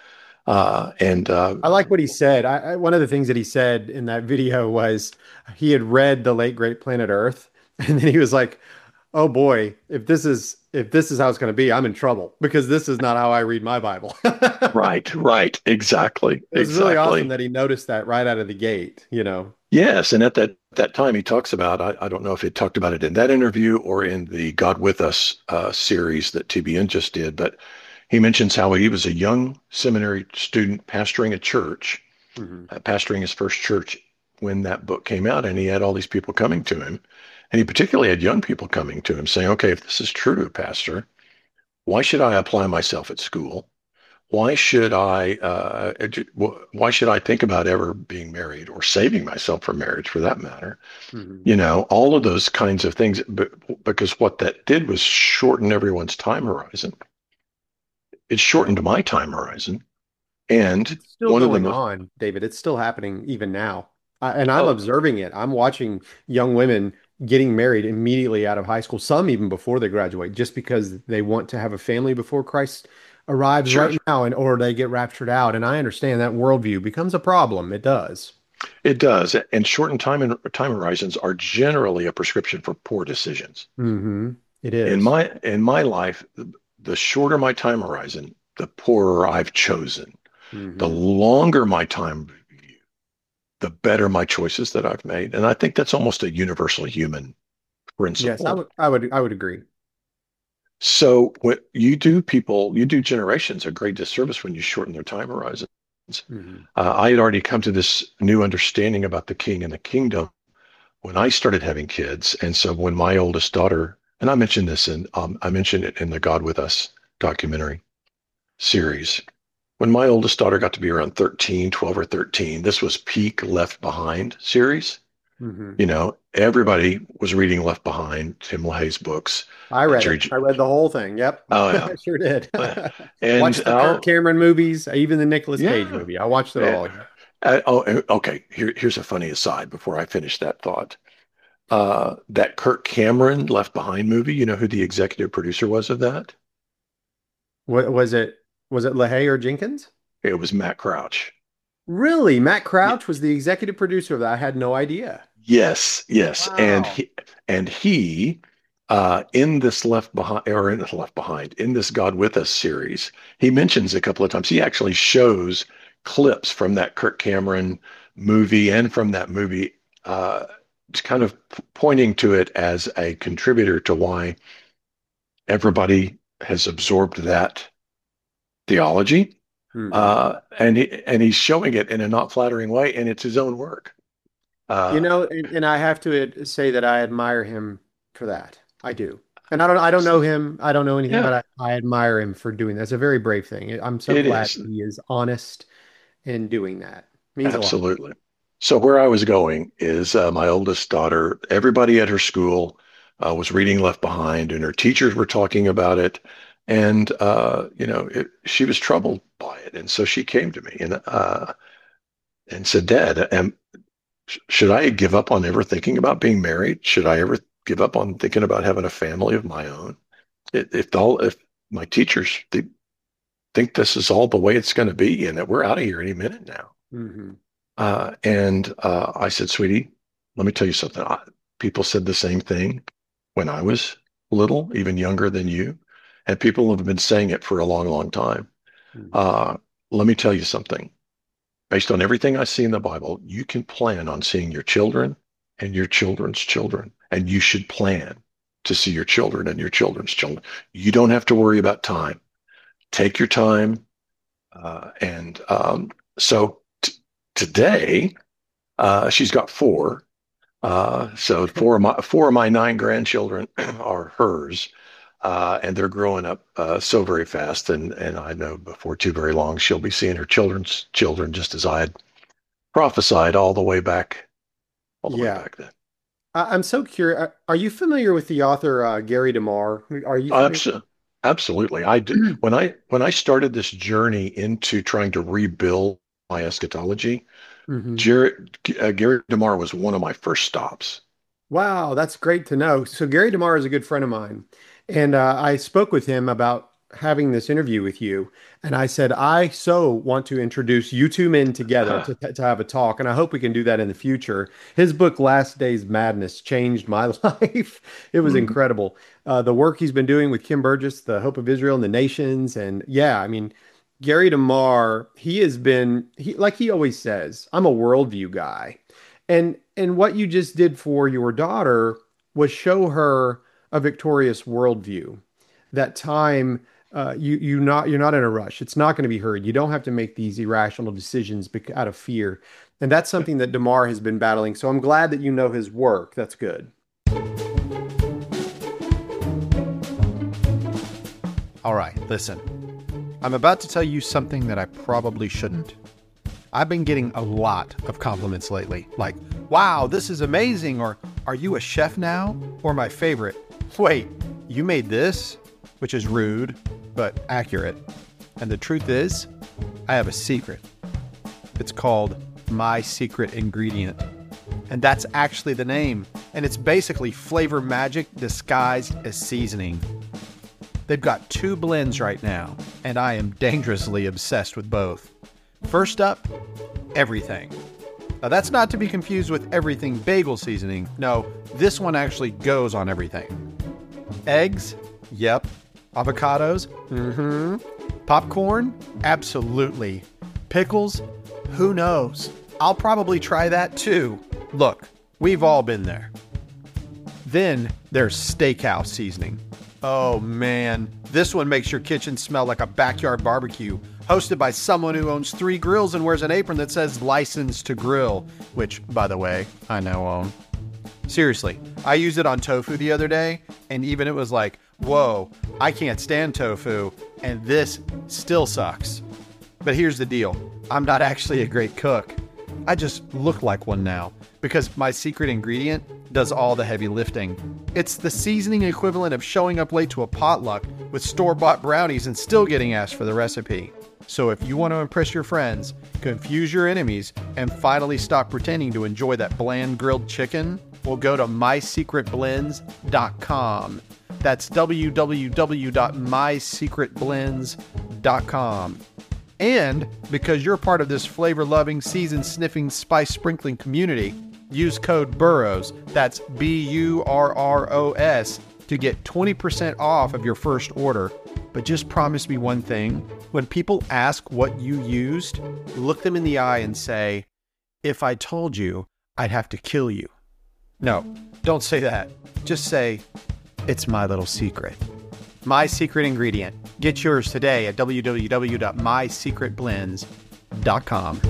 And I like what he said. One of the things that he said in that video was he had read The Late Great Planet Earth, and then he was like, "Oh boy, if this is how it's going to be, I'm in trouble because this is not how I read my Bible." right, right, exactly, It was really awesome exactly. that he noticed that right out of the gate. Yes, and at that time he talks about, I don't know if he talked about it in that interview or in the God with Us series that TBN just did, but he mentions how he was a young seminary student pastoring a church, Mhm. pastoring his first church when that book came out, and he had all these people coming to him, and he particularly had young people coming to him saying, "Okay, if this is true, Pastor, why should I apply myself at school? Why should I think about ever being married or saving myself from marriage for that matter? Mhm. All of those kinds of things, because what that did was shorten everyone's time horizon. It Yeah. shortened my time horizon. And It's still one of the going most, on, David. It's still happening even now. And I'm oh, observing it. I'm watching young women getting married immediately out of high school, some even before they graduate, just because they want to have a family before Christ arrives sure, right now, and or they get raptured out. And I understand that worldview becomes a problem. It does. it does. And shortened time horizons are generally a prescription for poor decisions. It In is. my life, the shorter my time horizon, the poorer I've chosen. The Hmm. longer my time, the better my choices that I've made. And I think that's almost a universal human Yes, I principle. would I would I would agree. So what you do generations a great disservice when you shorten their time horizons. Hmm. I had already come to this new understanding about the king and the kingdom when I started having kids. And so when my oldest daughter, and I mentioned it in the God with Us documentary series, when my oldest daughter got to be around 13, 12 or 13, this was peak Left Behind series. Hmm. Everybody was reading Left Behind, Tim LaHaye's books, I read Jerry. it. I read the whole thing. Yep. Oh I sure did. yeah, and Watched the Kirk Cameron movies, even the Nicolas Cage yeah, movie. I watched it yeah. all. Yep. Okay. Here's a funny aside before I finish that thought. That Kirk Cameron Left Behind movie. You know who the executive producer was of that? What was it? Was it LaHaye or Jenkins? It was Matt Crouch. Really? Matt Crouch was the executive producer of that. I had no idea. Yes, yes, Wow. and he in this Left Behind or in Left Behind in this God with Us series, he mentions a couple of times. He actually shows clips from that Kirk Cameron movie and from that movie, kind of pointing to it as a contributor to why everybody has absorbed that theology. Hmm. And he's showing it in a not flattering way, and it's his own work. You Uh, know, and I have to say that I admire him for that. I do. And I don't know him. I don't know anything, Yeah, but I admire him for doing that. It's a very brave thing. I'm so it glad is. he is honest in doing that. Means a lot. Absolutely. So where I was going is my oldest daughter, everybody at her school was reading Left Behind, and her teachers were talking about it. And, she was troubled by it. And so she came to me and said, Dad, should I give up on ever thinking about being married? Should I ever give up on thinking about having a family of my own? If my teachers they think this is all the way it's going to be and that we're out of here any minute now. Hmm. And I said, sweetie, let me tell you something. People said the same thing when I was little, even younger than you. And people have been saying it for a long, long time. Uh, Let me tell you something. Based on everything I see in the Bible, you can plan on seeing your children and your children's children. And you should plan to see your children and your children's children. You don't have to worry about time. Take your time. So today, she's got four. So four of my nine grandchildren are hers, and they're growing up so very fast. And I know before too very long she'll be seeing her children's children, just as I had prophesied all the way Yeah. back then. I'm so curious. Are you familiar with the author Gary DeMar? Are you familiar? Absolutely, I did when I started this journey into trying to rebuild my eschatology. Mhm. Gary DeMar was one of my first stops. Wow, that's great to know. So Gary DeMar is a good friend of mine, and I spoke with him about having this interview with you, and I said I so want to introduce you two men together to have a talk, and I hope we can do that in the future. His book Last Days Madness changed my life. It was Mhm. incredible. The work he's been doing with Kim Burgess, The Hope of Israel and the Nations, and yeah, I mean. Gary DeMar, like he always says, I'm a worldview guy. And what you just did for your daughter was show her a victorious worldview. That time, you're not in a rush. It's not going to be hurried. You don't have to make these irrational decisions out of fear. And that's something that DeMar has been battling. So I'm glad that you know his work. That's good. All right, listen. I'm about to tell you something that I probably shouldn't. I've been getting a lot of compliments lately, like, wow, this is amazing, or are you a chef now? Or my favorite, wait, you made this? Which is rude, but accurate. And the truth is, I have a secret. It's called My Secret Ingredient. And that's actually the name. And it's basically flavor magic disguised as seasoning. They've got 2 blends right now, and I am dangerously obsessed with both. First up, everything. Now that's not to be confused with everything bagel seasoning. No, this one actually goes on everything. Eggs? Yep. Avocados? Mm-hmm. Popcorn? Absolutely. Pickles? Who knows? I'll probably try that too. Look, we've all been there. Then there's steakhouse seasoning. Oh man, this one makes your kitchen smell like a backyard barbecue, hosted by someone who owns 3 grills and wears an apron that says "License to Grill," which, by the way, I now own. Seriously, I used it on tofu the other day, and even it was like, whoa, I can't stand tofu, and this still sucks. But here's the deal, I'm not actually a great cook. I just look like one now, because my secret ingredient does all the heavy lifting. It's the seasoning equivalent of showing up late to a potluck with store-bought brownies and still getting asked for the recipe. So if you want to impress your friends, confuse your enemies, and finally stop pretending to enjoy that bland grilled chicken, well, go to mysecretblends.com. That's www.mysecretblends.com. And because you're part of this flavor-loving, season-sniffing, spice-sprinkling community, use code BURROWS, that's BURROS, to get 20% off of your first order. But just promise me one thing. When people ask what you used, look them in the eye and say, if I told you, I'd have to kill you. No, don't say that. Just say, it's my little secret. My secret ingredient. Get yours today at www.mysecretblends.com.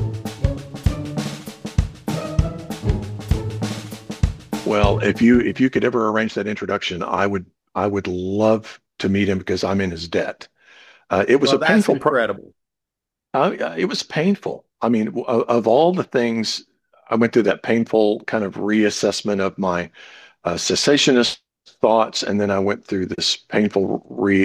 Well, if you could ever arrange that introduction, I would I would love to meet him because I'm in his debt. It was Well, a that's painful, incredible. it was painful. I mean, of all the things, I went through that painful kind of reassessment of my cessationist thoughts, and then I went through this painful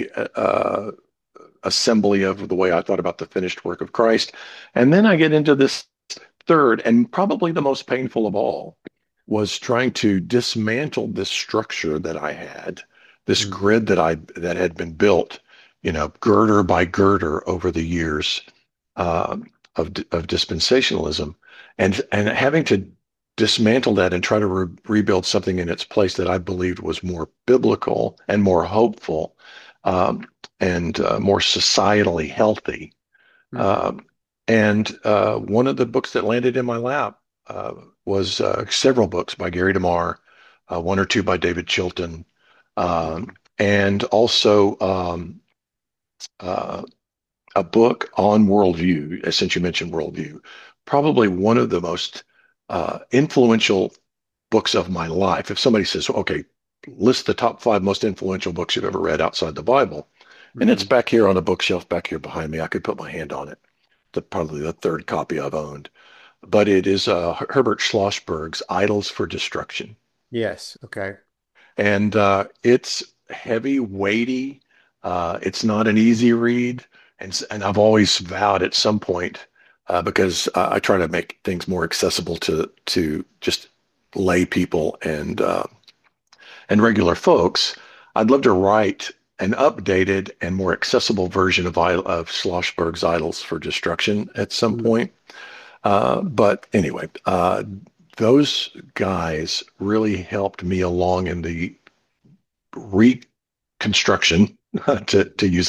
assembly of the way I thought about the finished work of Christ. And then I get into this third, and probably the most painful of all, was trying to dismantle this structure that I had, this Mm. grid that had been built, girder by girder over the years of dispensationalism, and having to dismantle that and try to rebuild something in its place that I believed was more biblical and more hopeful, and more societally healthy. Mhm. And one of the books that landed in my lap was several books by Gary DeMar, one or two by David Chilton, and also uh, a book on worldview, since you mentioned worldview, probably one of the most influential books of my life. If somebody says, okay, list the top 5 most influential books you've ever read outside the Bible, and it's Mhm. back here on a bookshelf back here behind me, I could put my hand on it. Probably the third copy I've owned. But it is Herbert Schlossberg's Idols for Destruction. Yes. Okay. And it's heavy, weighty. It's not an easy read. And I've always vowed at some point, because I try to make things more accessible to just lay people and regular folks, I'd love to write an updated and more accessible version of Schlossberg's Idols for Destruction at some Mm. point. But anyway, those guys really helped me along in the reconstruction, to use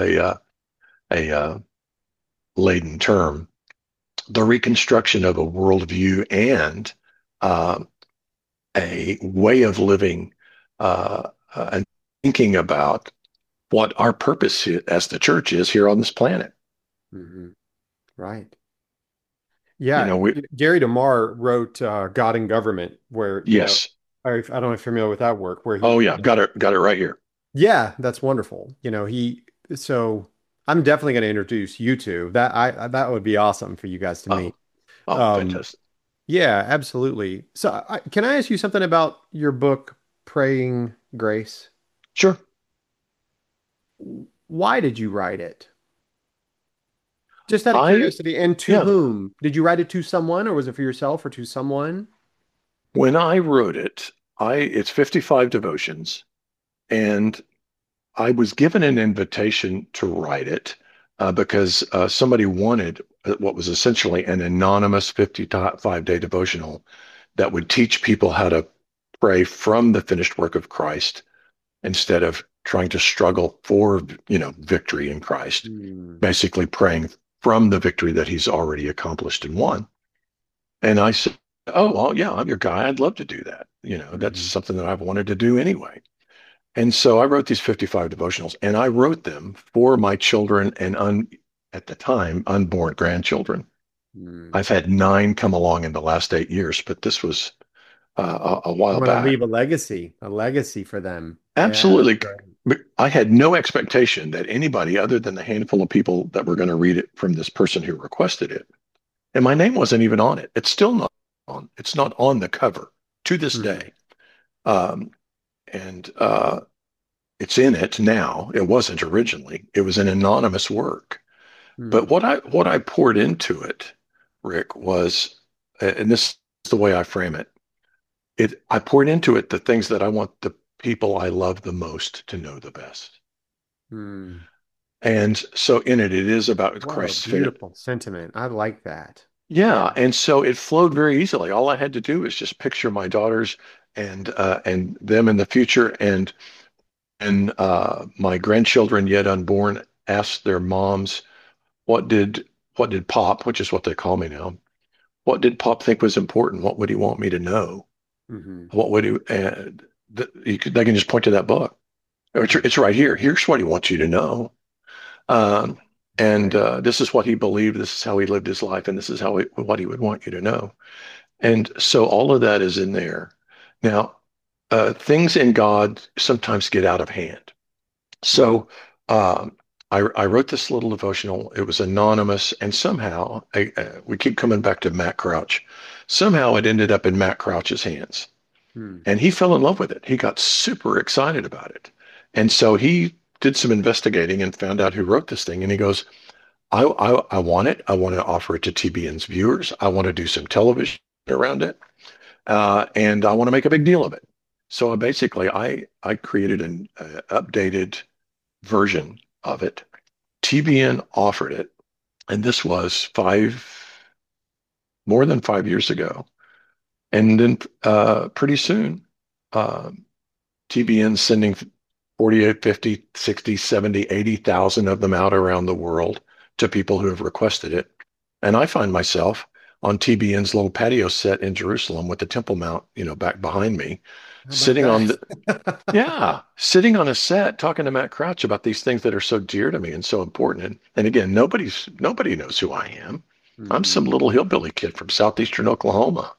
a laden term, the reconstruction of a worldview and uh, a way of living, and thinking about what our purpose as the church is here on this planet. Mhm. Right. You Yeah. know, we Gary DeMar wrote God and Government, where, yes. I don't know if you're familiar with that work, where Oh he, yeah, got it right here. yeah, that's wonderful. So I'm definitely going to introduce you to that. That would be awesome for you guys to Oh, meet. oh, Um, fantastic. yeah, absolutely. So can I ask you something about your book, Praying Grace? Sure. Why did you write it? Just out of I curiosity, and to Yeah, whom? Did you write it to someone, or was it for yourself or to someone? when I wrote it, it's 55 devotions, and I was given an invitation to write it because somebody wanted what was essentially an anonymous 55-day devotional that would teach people how to pray from the finished work of Christ instead of trying to struggle for, victory in Christ, Hmm. basically praying from the victory that he's already accomplished and won. And I said, oh, well, yeah, I'm your guy. I'd love to do that. That's Hmm. something that I've wanted to do anyway. And so I wrote these 55 devotionals, and I wrote them for my children and at the time, unborn grandchildren. Hmm. I've had 9 come along in the last 8 years, but this was a You while want to back. leave a legacy for them. Yeah, that's Absolutely. great. But I had no expectation that anybody other than the handful of people that were going to read it from this person who requested it. And my name wasn't even on it. It's still not on. It's not on the cover to this Mhm. day. Um, and it's in it now. It wasn't originally. It was an anonymous work. But Hmm. what I poured into it, Rick, was, and this is the way I frame it. I poured into it the things that I want the people I love the most to know the best. Hmm. And so in it is about What a Christ's finish. beautiful sentiment. I like that. Yeah. Yeah, and so it flowed very easily. All I had to do was just picture my daughters and them in the future, and my grandchildren yet unborn asked their moms, what did what did Pop, which is what they call me now, what did Pop think was important? What would he want me to know? Hmm. What would he? And they can just point to that book. It's right here. Here's what he wants you to know. Um, and Right. this is what he believed. This is how he lived his life, and this is what he would want you to know. And so all of that is in there. Now, things in God sometimes get out of hand. So I wrote this little devotional. It was anonymous, and somehow we keep coming back to Matt Crouch. Somehow it ended up in Matt Crouch's hands, and he fell in love with it. He got super excited about it, and so he did some investigating and found out who wrote this thing. And he goes, I want it. I want to offer it to TBN's viewers. I want to do some television around it, and I want to make a big deal of it. So basically, I created an updated version of it. TBN offered it, and this was more than 5 years ago. And then pretty soon, TBN sending 48, 50, 60, 70, 80,000 of them out around the world to people who have requested it. And I find myself on TBN's little patio set in Jerusalem with the Temple Mount, back behind me, sitting on sitting on a set talking to Matt Crouch about these things that are so dear to me and so important. And again, nobody knows who I am. I'm some little hillbilly kid from southeastern Oklahoma.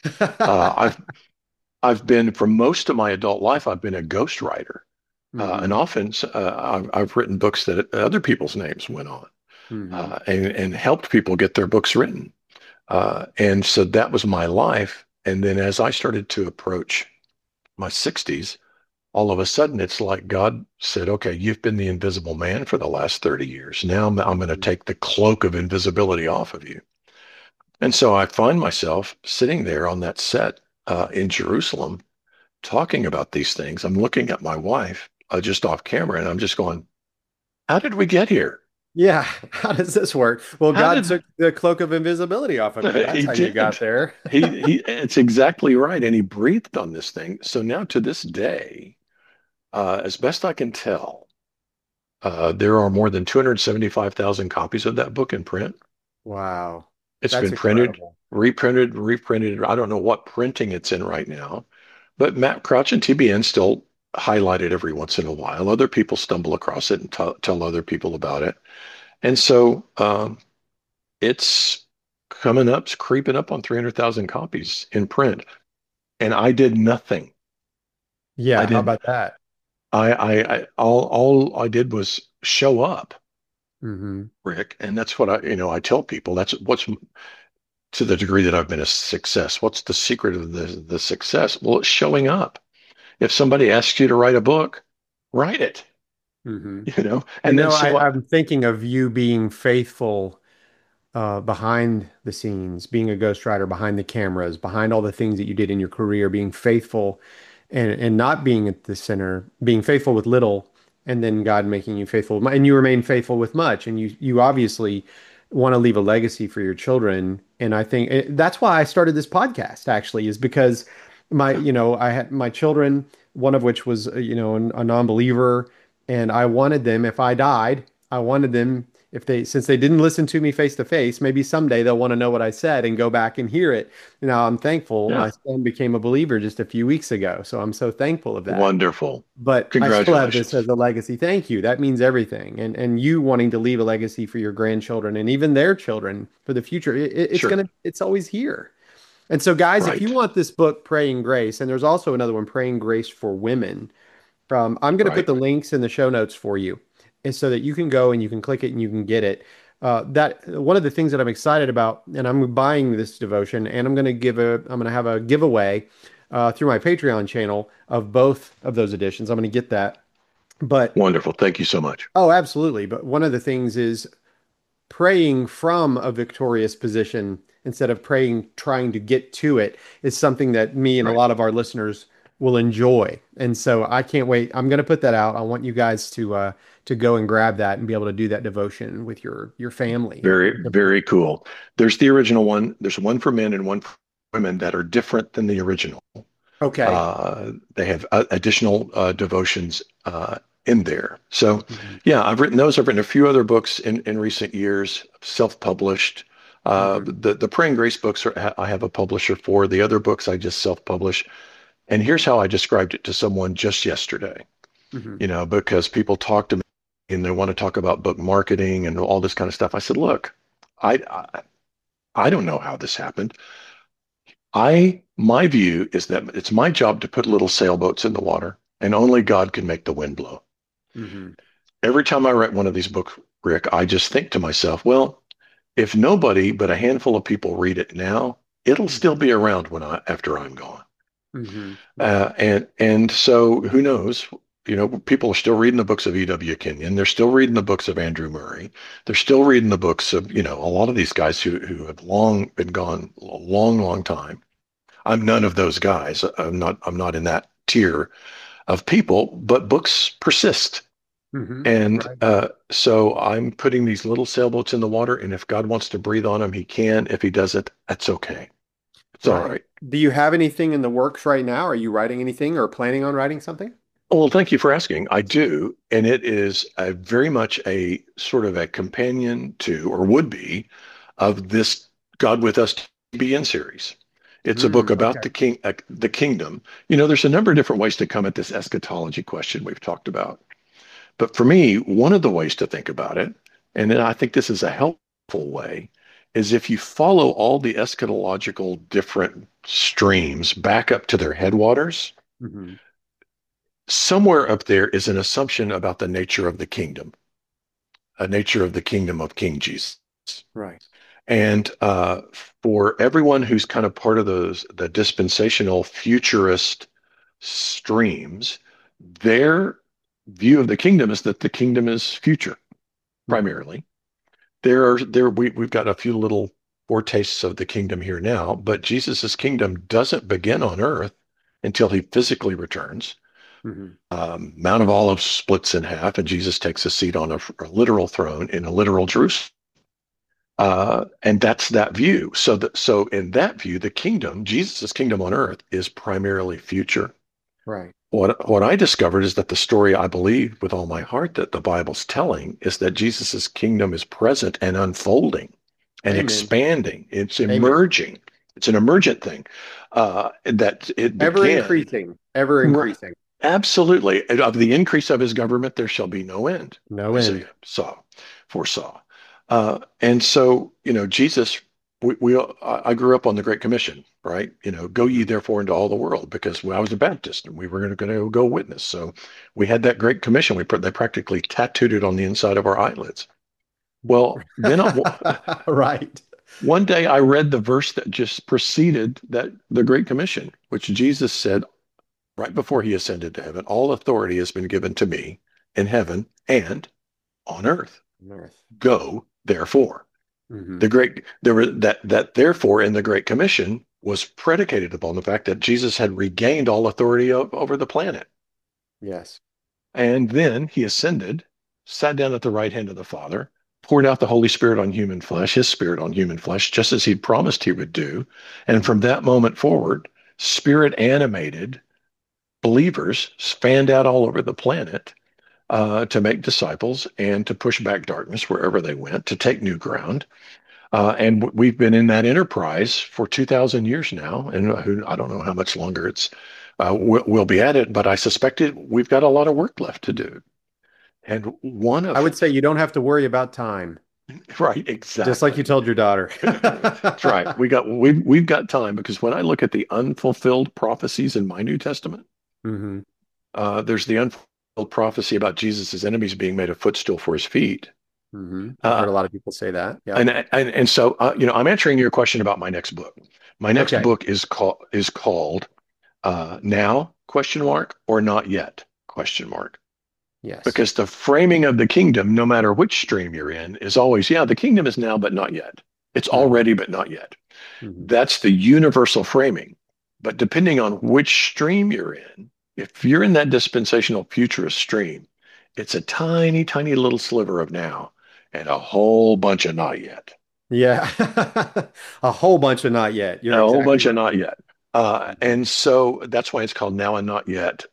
I've been, for most of my adult life, I've been a ghostwriter. And often I've written books that other people's names went on, and helped people get their books written. And so that was my life. And then as I started to approach my 60s, all of a sudden it's like God said, okay, you've been the invisible man for the last 30 years. Now I'm going to take the cloak of invisibility off of you. And so I find myself sitting there on that set in Jerusalem talking about these things. I'm looking at my wife just off camera, and I'm just going, how did we get here? Yeah. How does this work? Well, God took the cloak of invisibility off of you. That's how you got there. It's exactly right. And he breathed on this thing. So now to this day, as best I can tell, there are more than 275,000 copies of that book in print. Wow. It's That's been printed, incredible. reprinted. I don't know what printing it's in right now, but Matt Crouch and TBN still highlight it every once in a while. Other people stumble across it and tell other people about it. And so it's creeping up on 300,000 copies in print. And I did nothing. Yeah. How about that? All I did was show up, Mm-hmm. Rick. And that's what I tell people. That's what's, to the degree that I've been a success. What's the secret of the success? Well, it's showing up. If somebody asks you to write a book, write it. Mm-hmm. And then I'm thinking of you being faithful behind the scenes, being a ghostwriter behind the cameras, behind all the things that you did in your career, being faithful and not being at the center, being faithful with little, and then God making you faithful. And you remain faithful with much. And you obviously want to leave a legacy for your children. And I think that's why I started this podcast, actually, is because I had my children, one of which was, a non-believer, and I wanted them, if I died, I wanted them, since they didn't listen to me face to face, maybe someday they'll want to know what I said and go back and hear it. Now I'm thankful. Yeah. My son became a believer just a few weeks ago, so I'm so thankful of that. Wonderful. But I still have Congratulations. this as a legacy. Thank you. That means everything. And you wanting to leave a legacy for your grandchildren and even their children for the future. Sure. It's always here. And so, guys, if Right. you want this book, Praying Grace, and there's also another one, Praying Grace for Women, I'm going to put Right. the links in the show notes for you, and so that you can go and you can click it and you can get it. That one of the things that I'm excited about, and I'm buying this devotion, and I'm going to have a giveaway through my Patreon channel of both of those editions. I'm going to get that. But Wonderful. Thank you so much. oh, absolutely. But one of the things is praying from a victorious position instead of trying to get to it is something that me and a Right. lot of our listeners will enjoy. And so I can't wait. I'm going to put that out. I want you guys to go and grab that and be able to do that devotion with your family. Very, very cool. There's the original one. There's one for men and one for women that are different than the original. Okay. They have additional devotions in there. So, Mhm. yeah, I've written those. I've written a few other books in recent years, self-published. The Praying Grace books I have a publisher for. The other books I just self-publish. And here's how I described it to someone just yesterday. Mhm. Because people talk to me and they want to talk about book marketing and all this kind of stuff. I said, look, I don't know how this happened. My view is that it's my job to put little sailboats in the water, and only God can make the wind blow. Mhm. Every time I write one of these books, Rick, I just think to myself, well, if nobody but a handful of people read it now, it'll still be around after I'm gone. Mhm. And so who knows? People are still reading the books of E.W. Kenyon. They're still reading the books of Andrew Murray. They're still reading the books of, a lot of these guys who have long been gone a long, long time. I'm none of those guys. I'm not in that tier of people, but books persist. Mhm. And Right. so I'm putting these little sailboats in the water, and if God wants to breathe on them, he can. If he doesn't, that's okay. It's all Right. right. Do you have anything in the works right now? Are you writing anything or planning on writing something? Well, thank you for asking. I do, and it is very much a sort of a companion to, or would be, of this God with Us TBN series. It's a book about Okay. the kingdom. There's a number of different ways to come at this eschatology question we've talked about. But for me, one of the ways to think about it, and I think this is a helpful way, is if you follow all the eschatological different streams back up to their headwaters, Mhm. somewhere up there is an assumption about the nature of the kingdom, a nature of the kingdom of King Jesus. Right. And for everyone who's kind of part of the dispensational futurist streams, their view of the kingdom is that the kingdom is future Mhm. primarily. We've got a few little foretastes of the kingdom here now, but Jesus's kingdom doesn't begin on earth until he physically returns. Mhm. Mount of Olives splits in half, and Jesus takes a seat on a literal throne in a literal Jerusalem. And that's that view. So in that view, the kingdom, Jesus's kingdom on earth, is primarily future. Right. What I discovered is that the story I believe with all my heart that the Bible's telling is that Jesus's kingdom is present and unfolding and Amen. expanding. It's Amen. emerging. It's an emergent thing. That it Ever began. increasing. Ever Right. increasing. Absolutely. And of the increase of his government, there shall be no end. No end. Isaiah foresaw. And so, Jesus, I grew up on the Great Commission, right? Go ye Mhm. therefore into all the world, because I was a Baptist and we were going to go witness. So we had that Great Commission. They practically tattooed it on the inside of our eyelids. Well, then Right. one day I read the verse that just preceded the Great Commission, which Jesus said, right before he ascended to heaven, all authority has been given to me in heaven and on earth. North. Go, therefore. Hmm. There were that therefore in the Great Commission was predicated upon the fact that Jesus had regained all authority over the planet. Yes. And then he ascended, sat down at the right hand of the Father, poured out the Holy Spirit on human flesh, his spirit on human flesh, just as he'd promised he would do. And from Mhm. that moment forward, spirit animated believers fanned out all over the planet to make disciples and to push back darkness wherever they went, to take new ground. And we've been in that enterprise for 2,000 years now, and I don't know how much longer we'll be at it, but I suspect we've got a lot of work left to do. And one I of would say you don't have to worry about time, right, just like you exactly. told your daughter. That's right. We've got time, because when I look at the unfulfilled prophecies in my New Testament, Hmm. there's the unfulfilled prophecy about Jesus' enemies being made a footstool for his feet. I've Uh, heard a lot of people say that. Yep. and so I'm answering your question about my next book. My next Okay. book is called Now question mark or Not Yet question mark, Yes. because the framing of the kingdom, no matter which stream you're in, is always, yeah, the kingdom is now but not yet. It's Hmm. already but not yet. Hmm. That's the universal framing. But depending on which stream you're in, if you're in that dispensational futurist stream, it's a tiny, tiny little sliver of now and a whole bunch of not yet. Yeah. A whole bunch of not yet. A You're whole exactly bunch of right. not yet. Mhm. And so that's why it's called Now and Not Yet.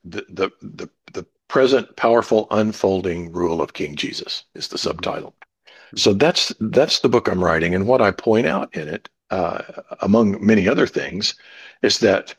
The present powerful unfolding rule of King Jesus is the Mhm. subtitle. So that's the book I'm writing. And what I point out in it, among many other things, is that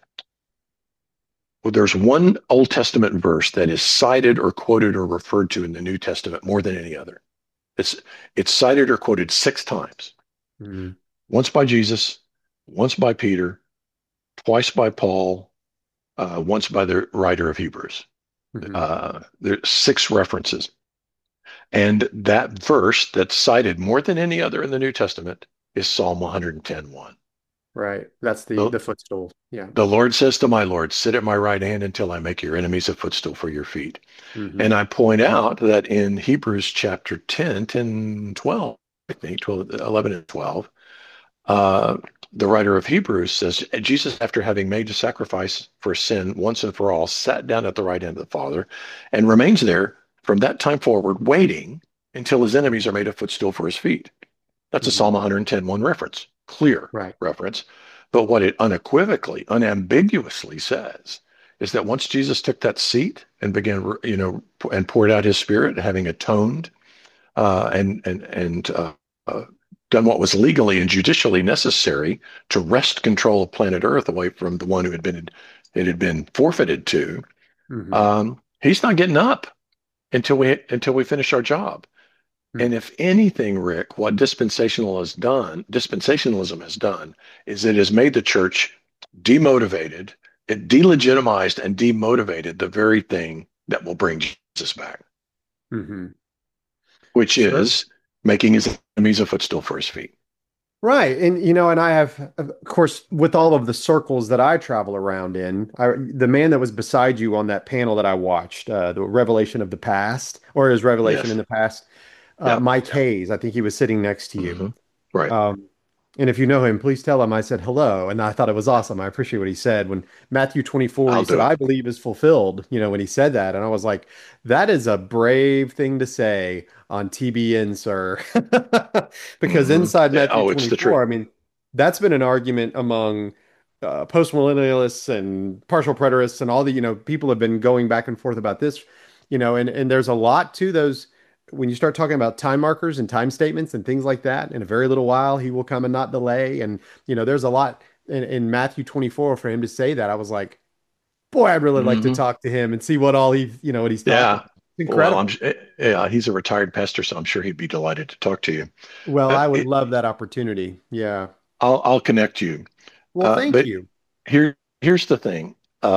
there's one Old Testament verse that is cited or quoted or referred to in the New Testament more than any other. It's it's cited or quoted 6 times. Mhm. Once by Jesus, once by Peter, twice by Paul, once by the writer of Hebrews. Hmm. There's 6 references. And that verse that's cited more than any other in the New Testament is Psalm 110:1. Right. That's The, the footstool. Yeah. the Lord says to my Lord, sit at my right hand until I make your enemies a footstool for your feet. Hmm. And I point out that in Hebrews chapter 10, 10, 12, I think, 12, 11 and 12, uh, the writer of Hebrews says, Jesus, after having made a sacrifice for sin once and for all, sat down at the right hand of the Father and remains there from that time forward, waiting until his enemies are made a footstool for his feet. That's a Hmm. Psalm 110:1 reference, clear Right. reference. But what it unequivocally, unambiguously says is that once Jesus took that seat and began, and poured out his spirit, having atoned and uh, done what was legally and judicially necessary to wrest control of planet Earth away from the one who it had been forfeited to, Hmm. he's not getting up until we finish our job. And if anything, Rick, what dispensationalism has done is it has made the church demotivated, it delegitimized and demotivated the very thing that will bring Jesus back, Hmm. which Sure. is making his enemies a footstool for his feet. Right. And I have, of course, with all of the circles that I travel around in, the man that was beside you on that panel that I watched, the Revelation of the Past, or his Revelation in Yes. the Past, Yeah. Mike Hayes, I think he was sitting next to you. Hmm. Right. Um, and if you know him, please tell him I said hello. And I thought it was awesome. I appreciate what he said. When Matthew 24, he I'll said, do it. I believe is fulfilled, when he said that. And I was like, that is a brave thing to say on TBN, sir. Because Hmm. inside Yeah. Matthew Oh, it's the truth. 24, I mean, that's been an argument among post-millennialists and partial preterists and all the, people have been going back and forth about this, and there's a lot to those when you start talking about time markers and time statements and things like that, in a very little while he will come and not delay. And there's a lot in Matthew 24 for him to say that. I was like, boy, I'd really like to Hmm. talk to him and see what all what he's talking Yeah. about. It's Well, incredible. yeah, he's a retired pastor, so I'm sure he'd be delighted to talk to you. Well, Uh, I would it, love that opportunity. Yeah. I'll connect you. Well, thank But you. here's the thing.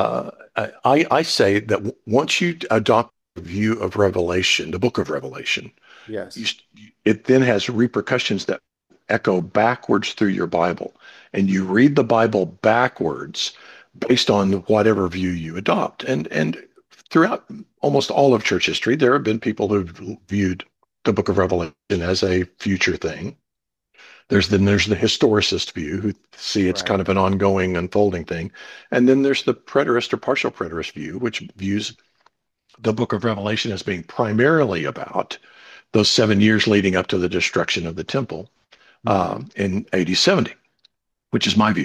I say that once you adopt a view of Revelation, the book of Revelation, you, Yes. it then has repercussions that echo backwards through your Bible, and you read the Bible backwards based on whatever view you adopt. And throughout almost all of church history, there have been people who've viewed the book of Revelation as a future thing. There's the historicist view who see it's Right. kind of an ongoing, unfolding thing, and then there's the preterist or partial preterist view, which views the book of Revelation as being primarily about those 7 years leading up to the destruction of the temple Hmm. in AD 70, which is my view.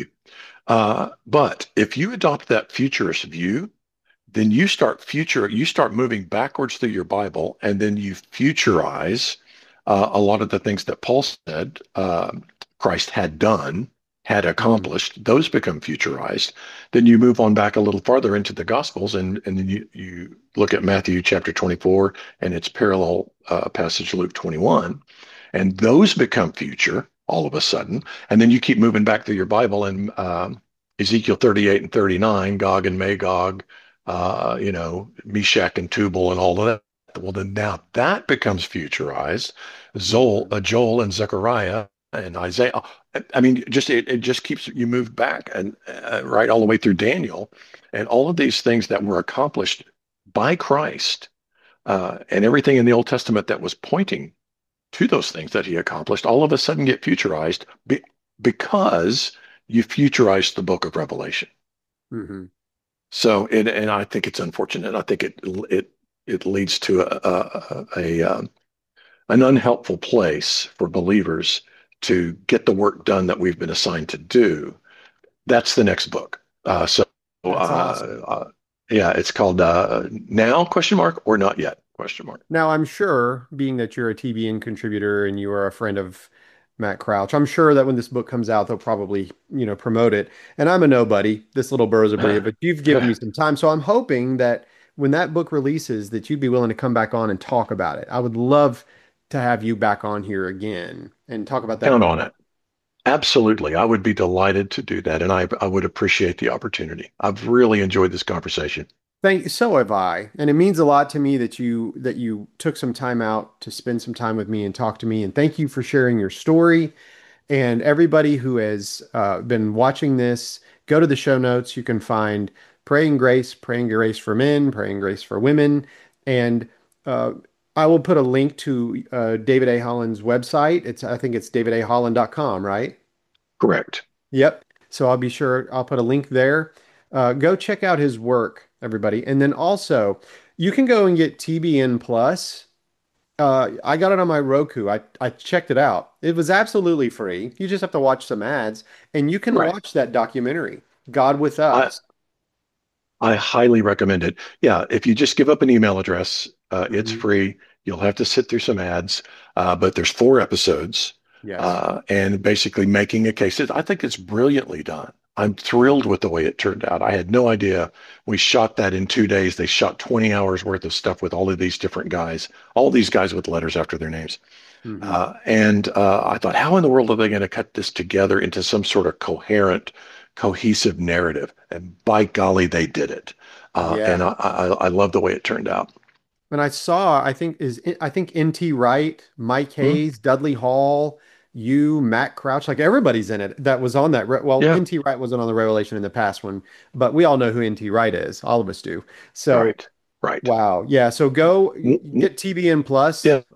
But if you adopt that futurist view, then you start moving backwards through your Bible, and then you futurize a lot of the things that Paul said Christ had done, had Hmm. accomplished. Those become futurized. Then you move on back a little farther into the Gospels, and then you look at Matthew chapter 24 and its parallel passage Luke 21, and those become future all of a sudden. And then you keep moving back through your Bible, and Ezekiel 38 and 39, Gog and Magog, Meshach and Tubal and all of that. Well, then now that becomes futurized. Hmm. Joel and Zechariah and Isaiah. I mean, it just keeps you move back and right all the way through Daniel, and all of these things that were accomplished by Christ, and everything in the Old Testament that was pointing to those things that he accomplished, all of a sudden get futurized because you futurized the book of Revelation. Hmm. And I think it's unfortunate. I think it leads to an unhelpful place for believers to get the work done that we've been assigned to do. That's the next book. Uh, That's awesome. yeah, it's called Now question mark or Not Yet question mark. Now, I'm sure, being that you're a TBN contributor and you are a friend of Matt Crouch, I'm sure that when this book comes out, they'll probably, promote it. And I'm a nobody, this little Berzabria, but you've given me some time. So I'm hoping that when that book releases, that you'd be willing to come back on and talk about it. I would love to have you back on here again and talk about that Count book. on it. Absolutely. I would be delighted to do that. And I would appreciate the opportunity. I've really enjoyed this conversation. Thank you. So have I. And it means a lot to me that you took some time out to spend some time with me and talk to me. And thank you for sharing your story. And everybody who has been watching this, go to the show notes. You can find Praying Grace for Men, Praying Grace for Women, and uh, I will put a link to David A. Holland's website. I think it's davidaholland.com, right? Correct. Yep. So I'll be sure I'll put a link there. Go check out his work, everybody. And then also, you can go and get TBN Plus. I got it on my Roku. I checked it out. It was absolutely free. You just have to watch some ads, and you can Right. watch that documentary, God with I, Us. I highly recommend it. Yeah, if you just give up an email address, it's Mhm. free. You'll have to sit through some ads, but there's 4 episodes, Yes. and basically making a case. I think it's brilliantly done. I'm thrilled with the way it turned out. I had no idea. We shot that in 2 days. They shot 20 hours worth of stuff with all of these different guys, all these guys with letters after their names. Hmm. And I thought, how in the world are they going to cut this together into some sort of coherent, cohesive narrative? And by golly, they did it. And Yeah. I love the way it turned out. And I think NT Wright, Mike Hmm? Hayes, Dudley Hall, you, Matt Crouch, like everybody's in it that was on that. Well, Yeah, NT Wright wasn't on the Revelation in the past one, but we all know who NT Wright is. All of us do. So, right, right. wow. Yeah. So go get TBN Plus. Yeah,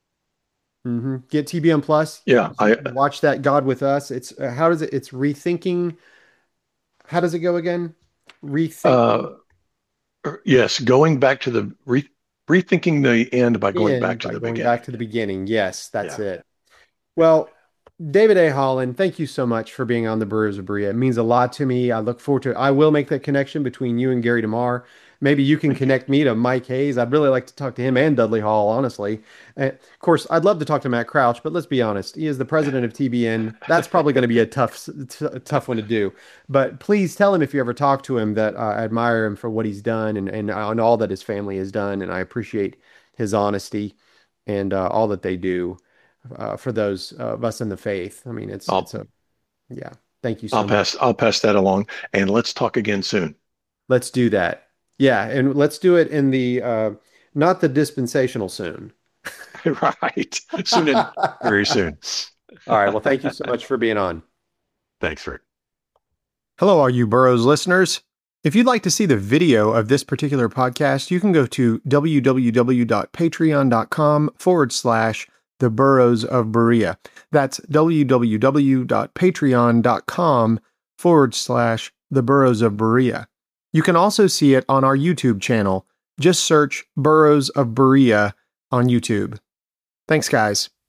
Get TBN Plus. yeah. Watch that God with Us. It's how does it? It's rethinking. How does it go again? Rethinking Uh, yes, going back to rethinking the end by going back in to by the going back beginning. to the beginning. Yes, that's Yeah. it. Well, David A. Holland, thank you so much for being on the Brewers of Berea. It means a lot to me. I look forward to it. I will make that connection between you and Gary DeMar. Maybe you can Thank you. connect me to Mike Hayes. I'd really like to talk to him and Dudley Hall, honestly. Of course, I'd love to talk to Matt Crouch, but let's be honest. He is the president of TBN. That's probably going to be a tough one to do. But please tell him if you ever talk to him that I admire him for what he's done and all that his family has done. And I appreciate his honesty and all that they do for those of us in the faith. I mean, it's I'll a yeah. Thank you so much. I'll pass that along, and let's talk again soon. Let's do that. Yeah, and let's do it in the not the dispensational soon. Right. Soon and very soon. All right. Well, thank you so much for being on. Thanks, Rick. Hello, all you Burrows listeners. If you'd like to see the video of this particular podcast, you can go to www.patreon.com/The Burrows of Berea. That's www.patreon.com/The Burrows of Berea. You can also see it on our YouTube channel. Just search Burrows of Berea on YouTube. Thanks, guys.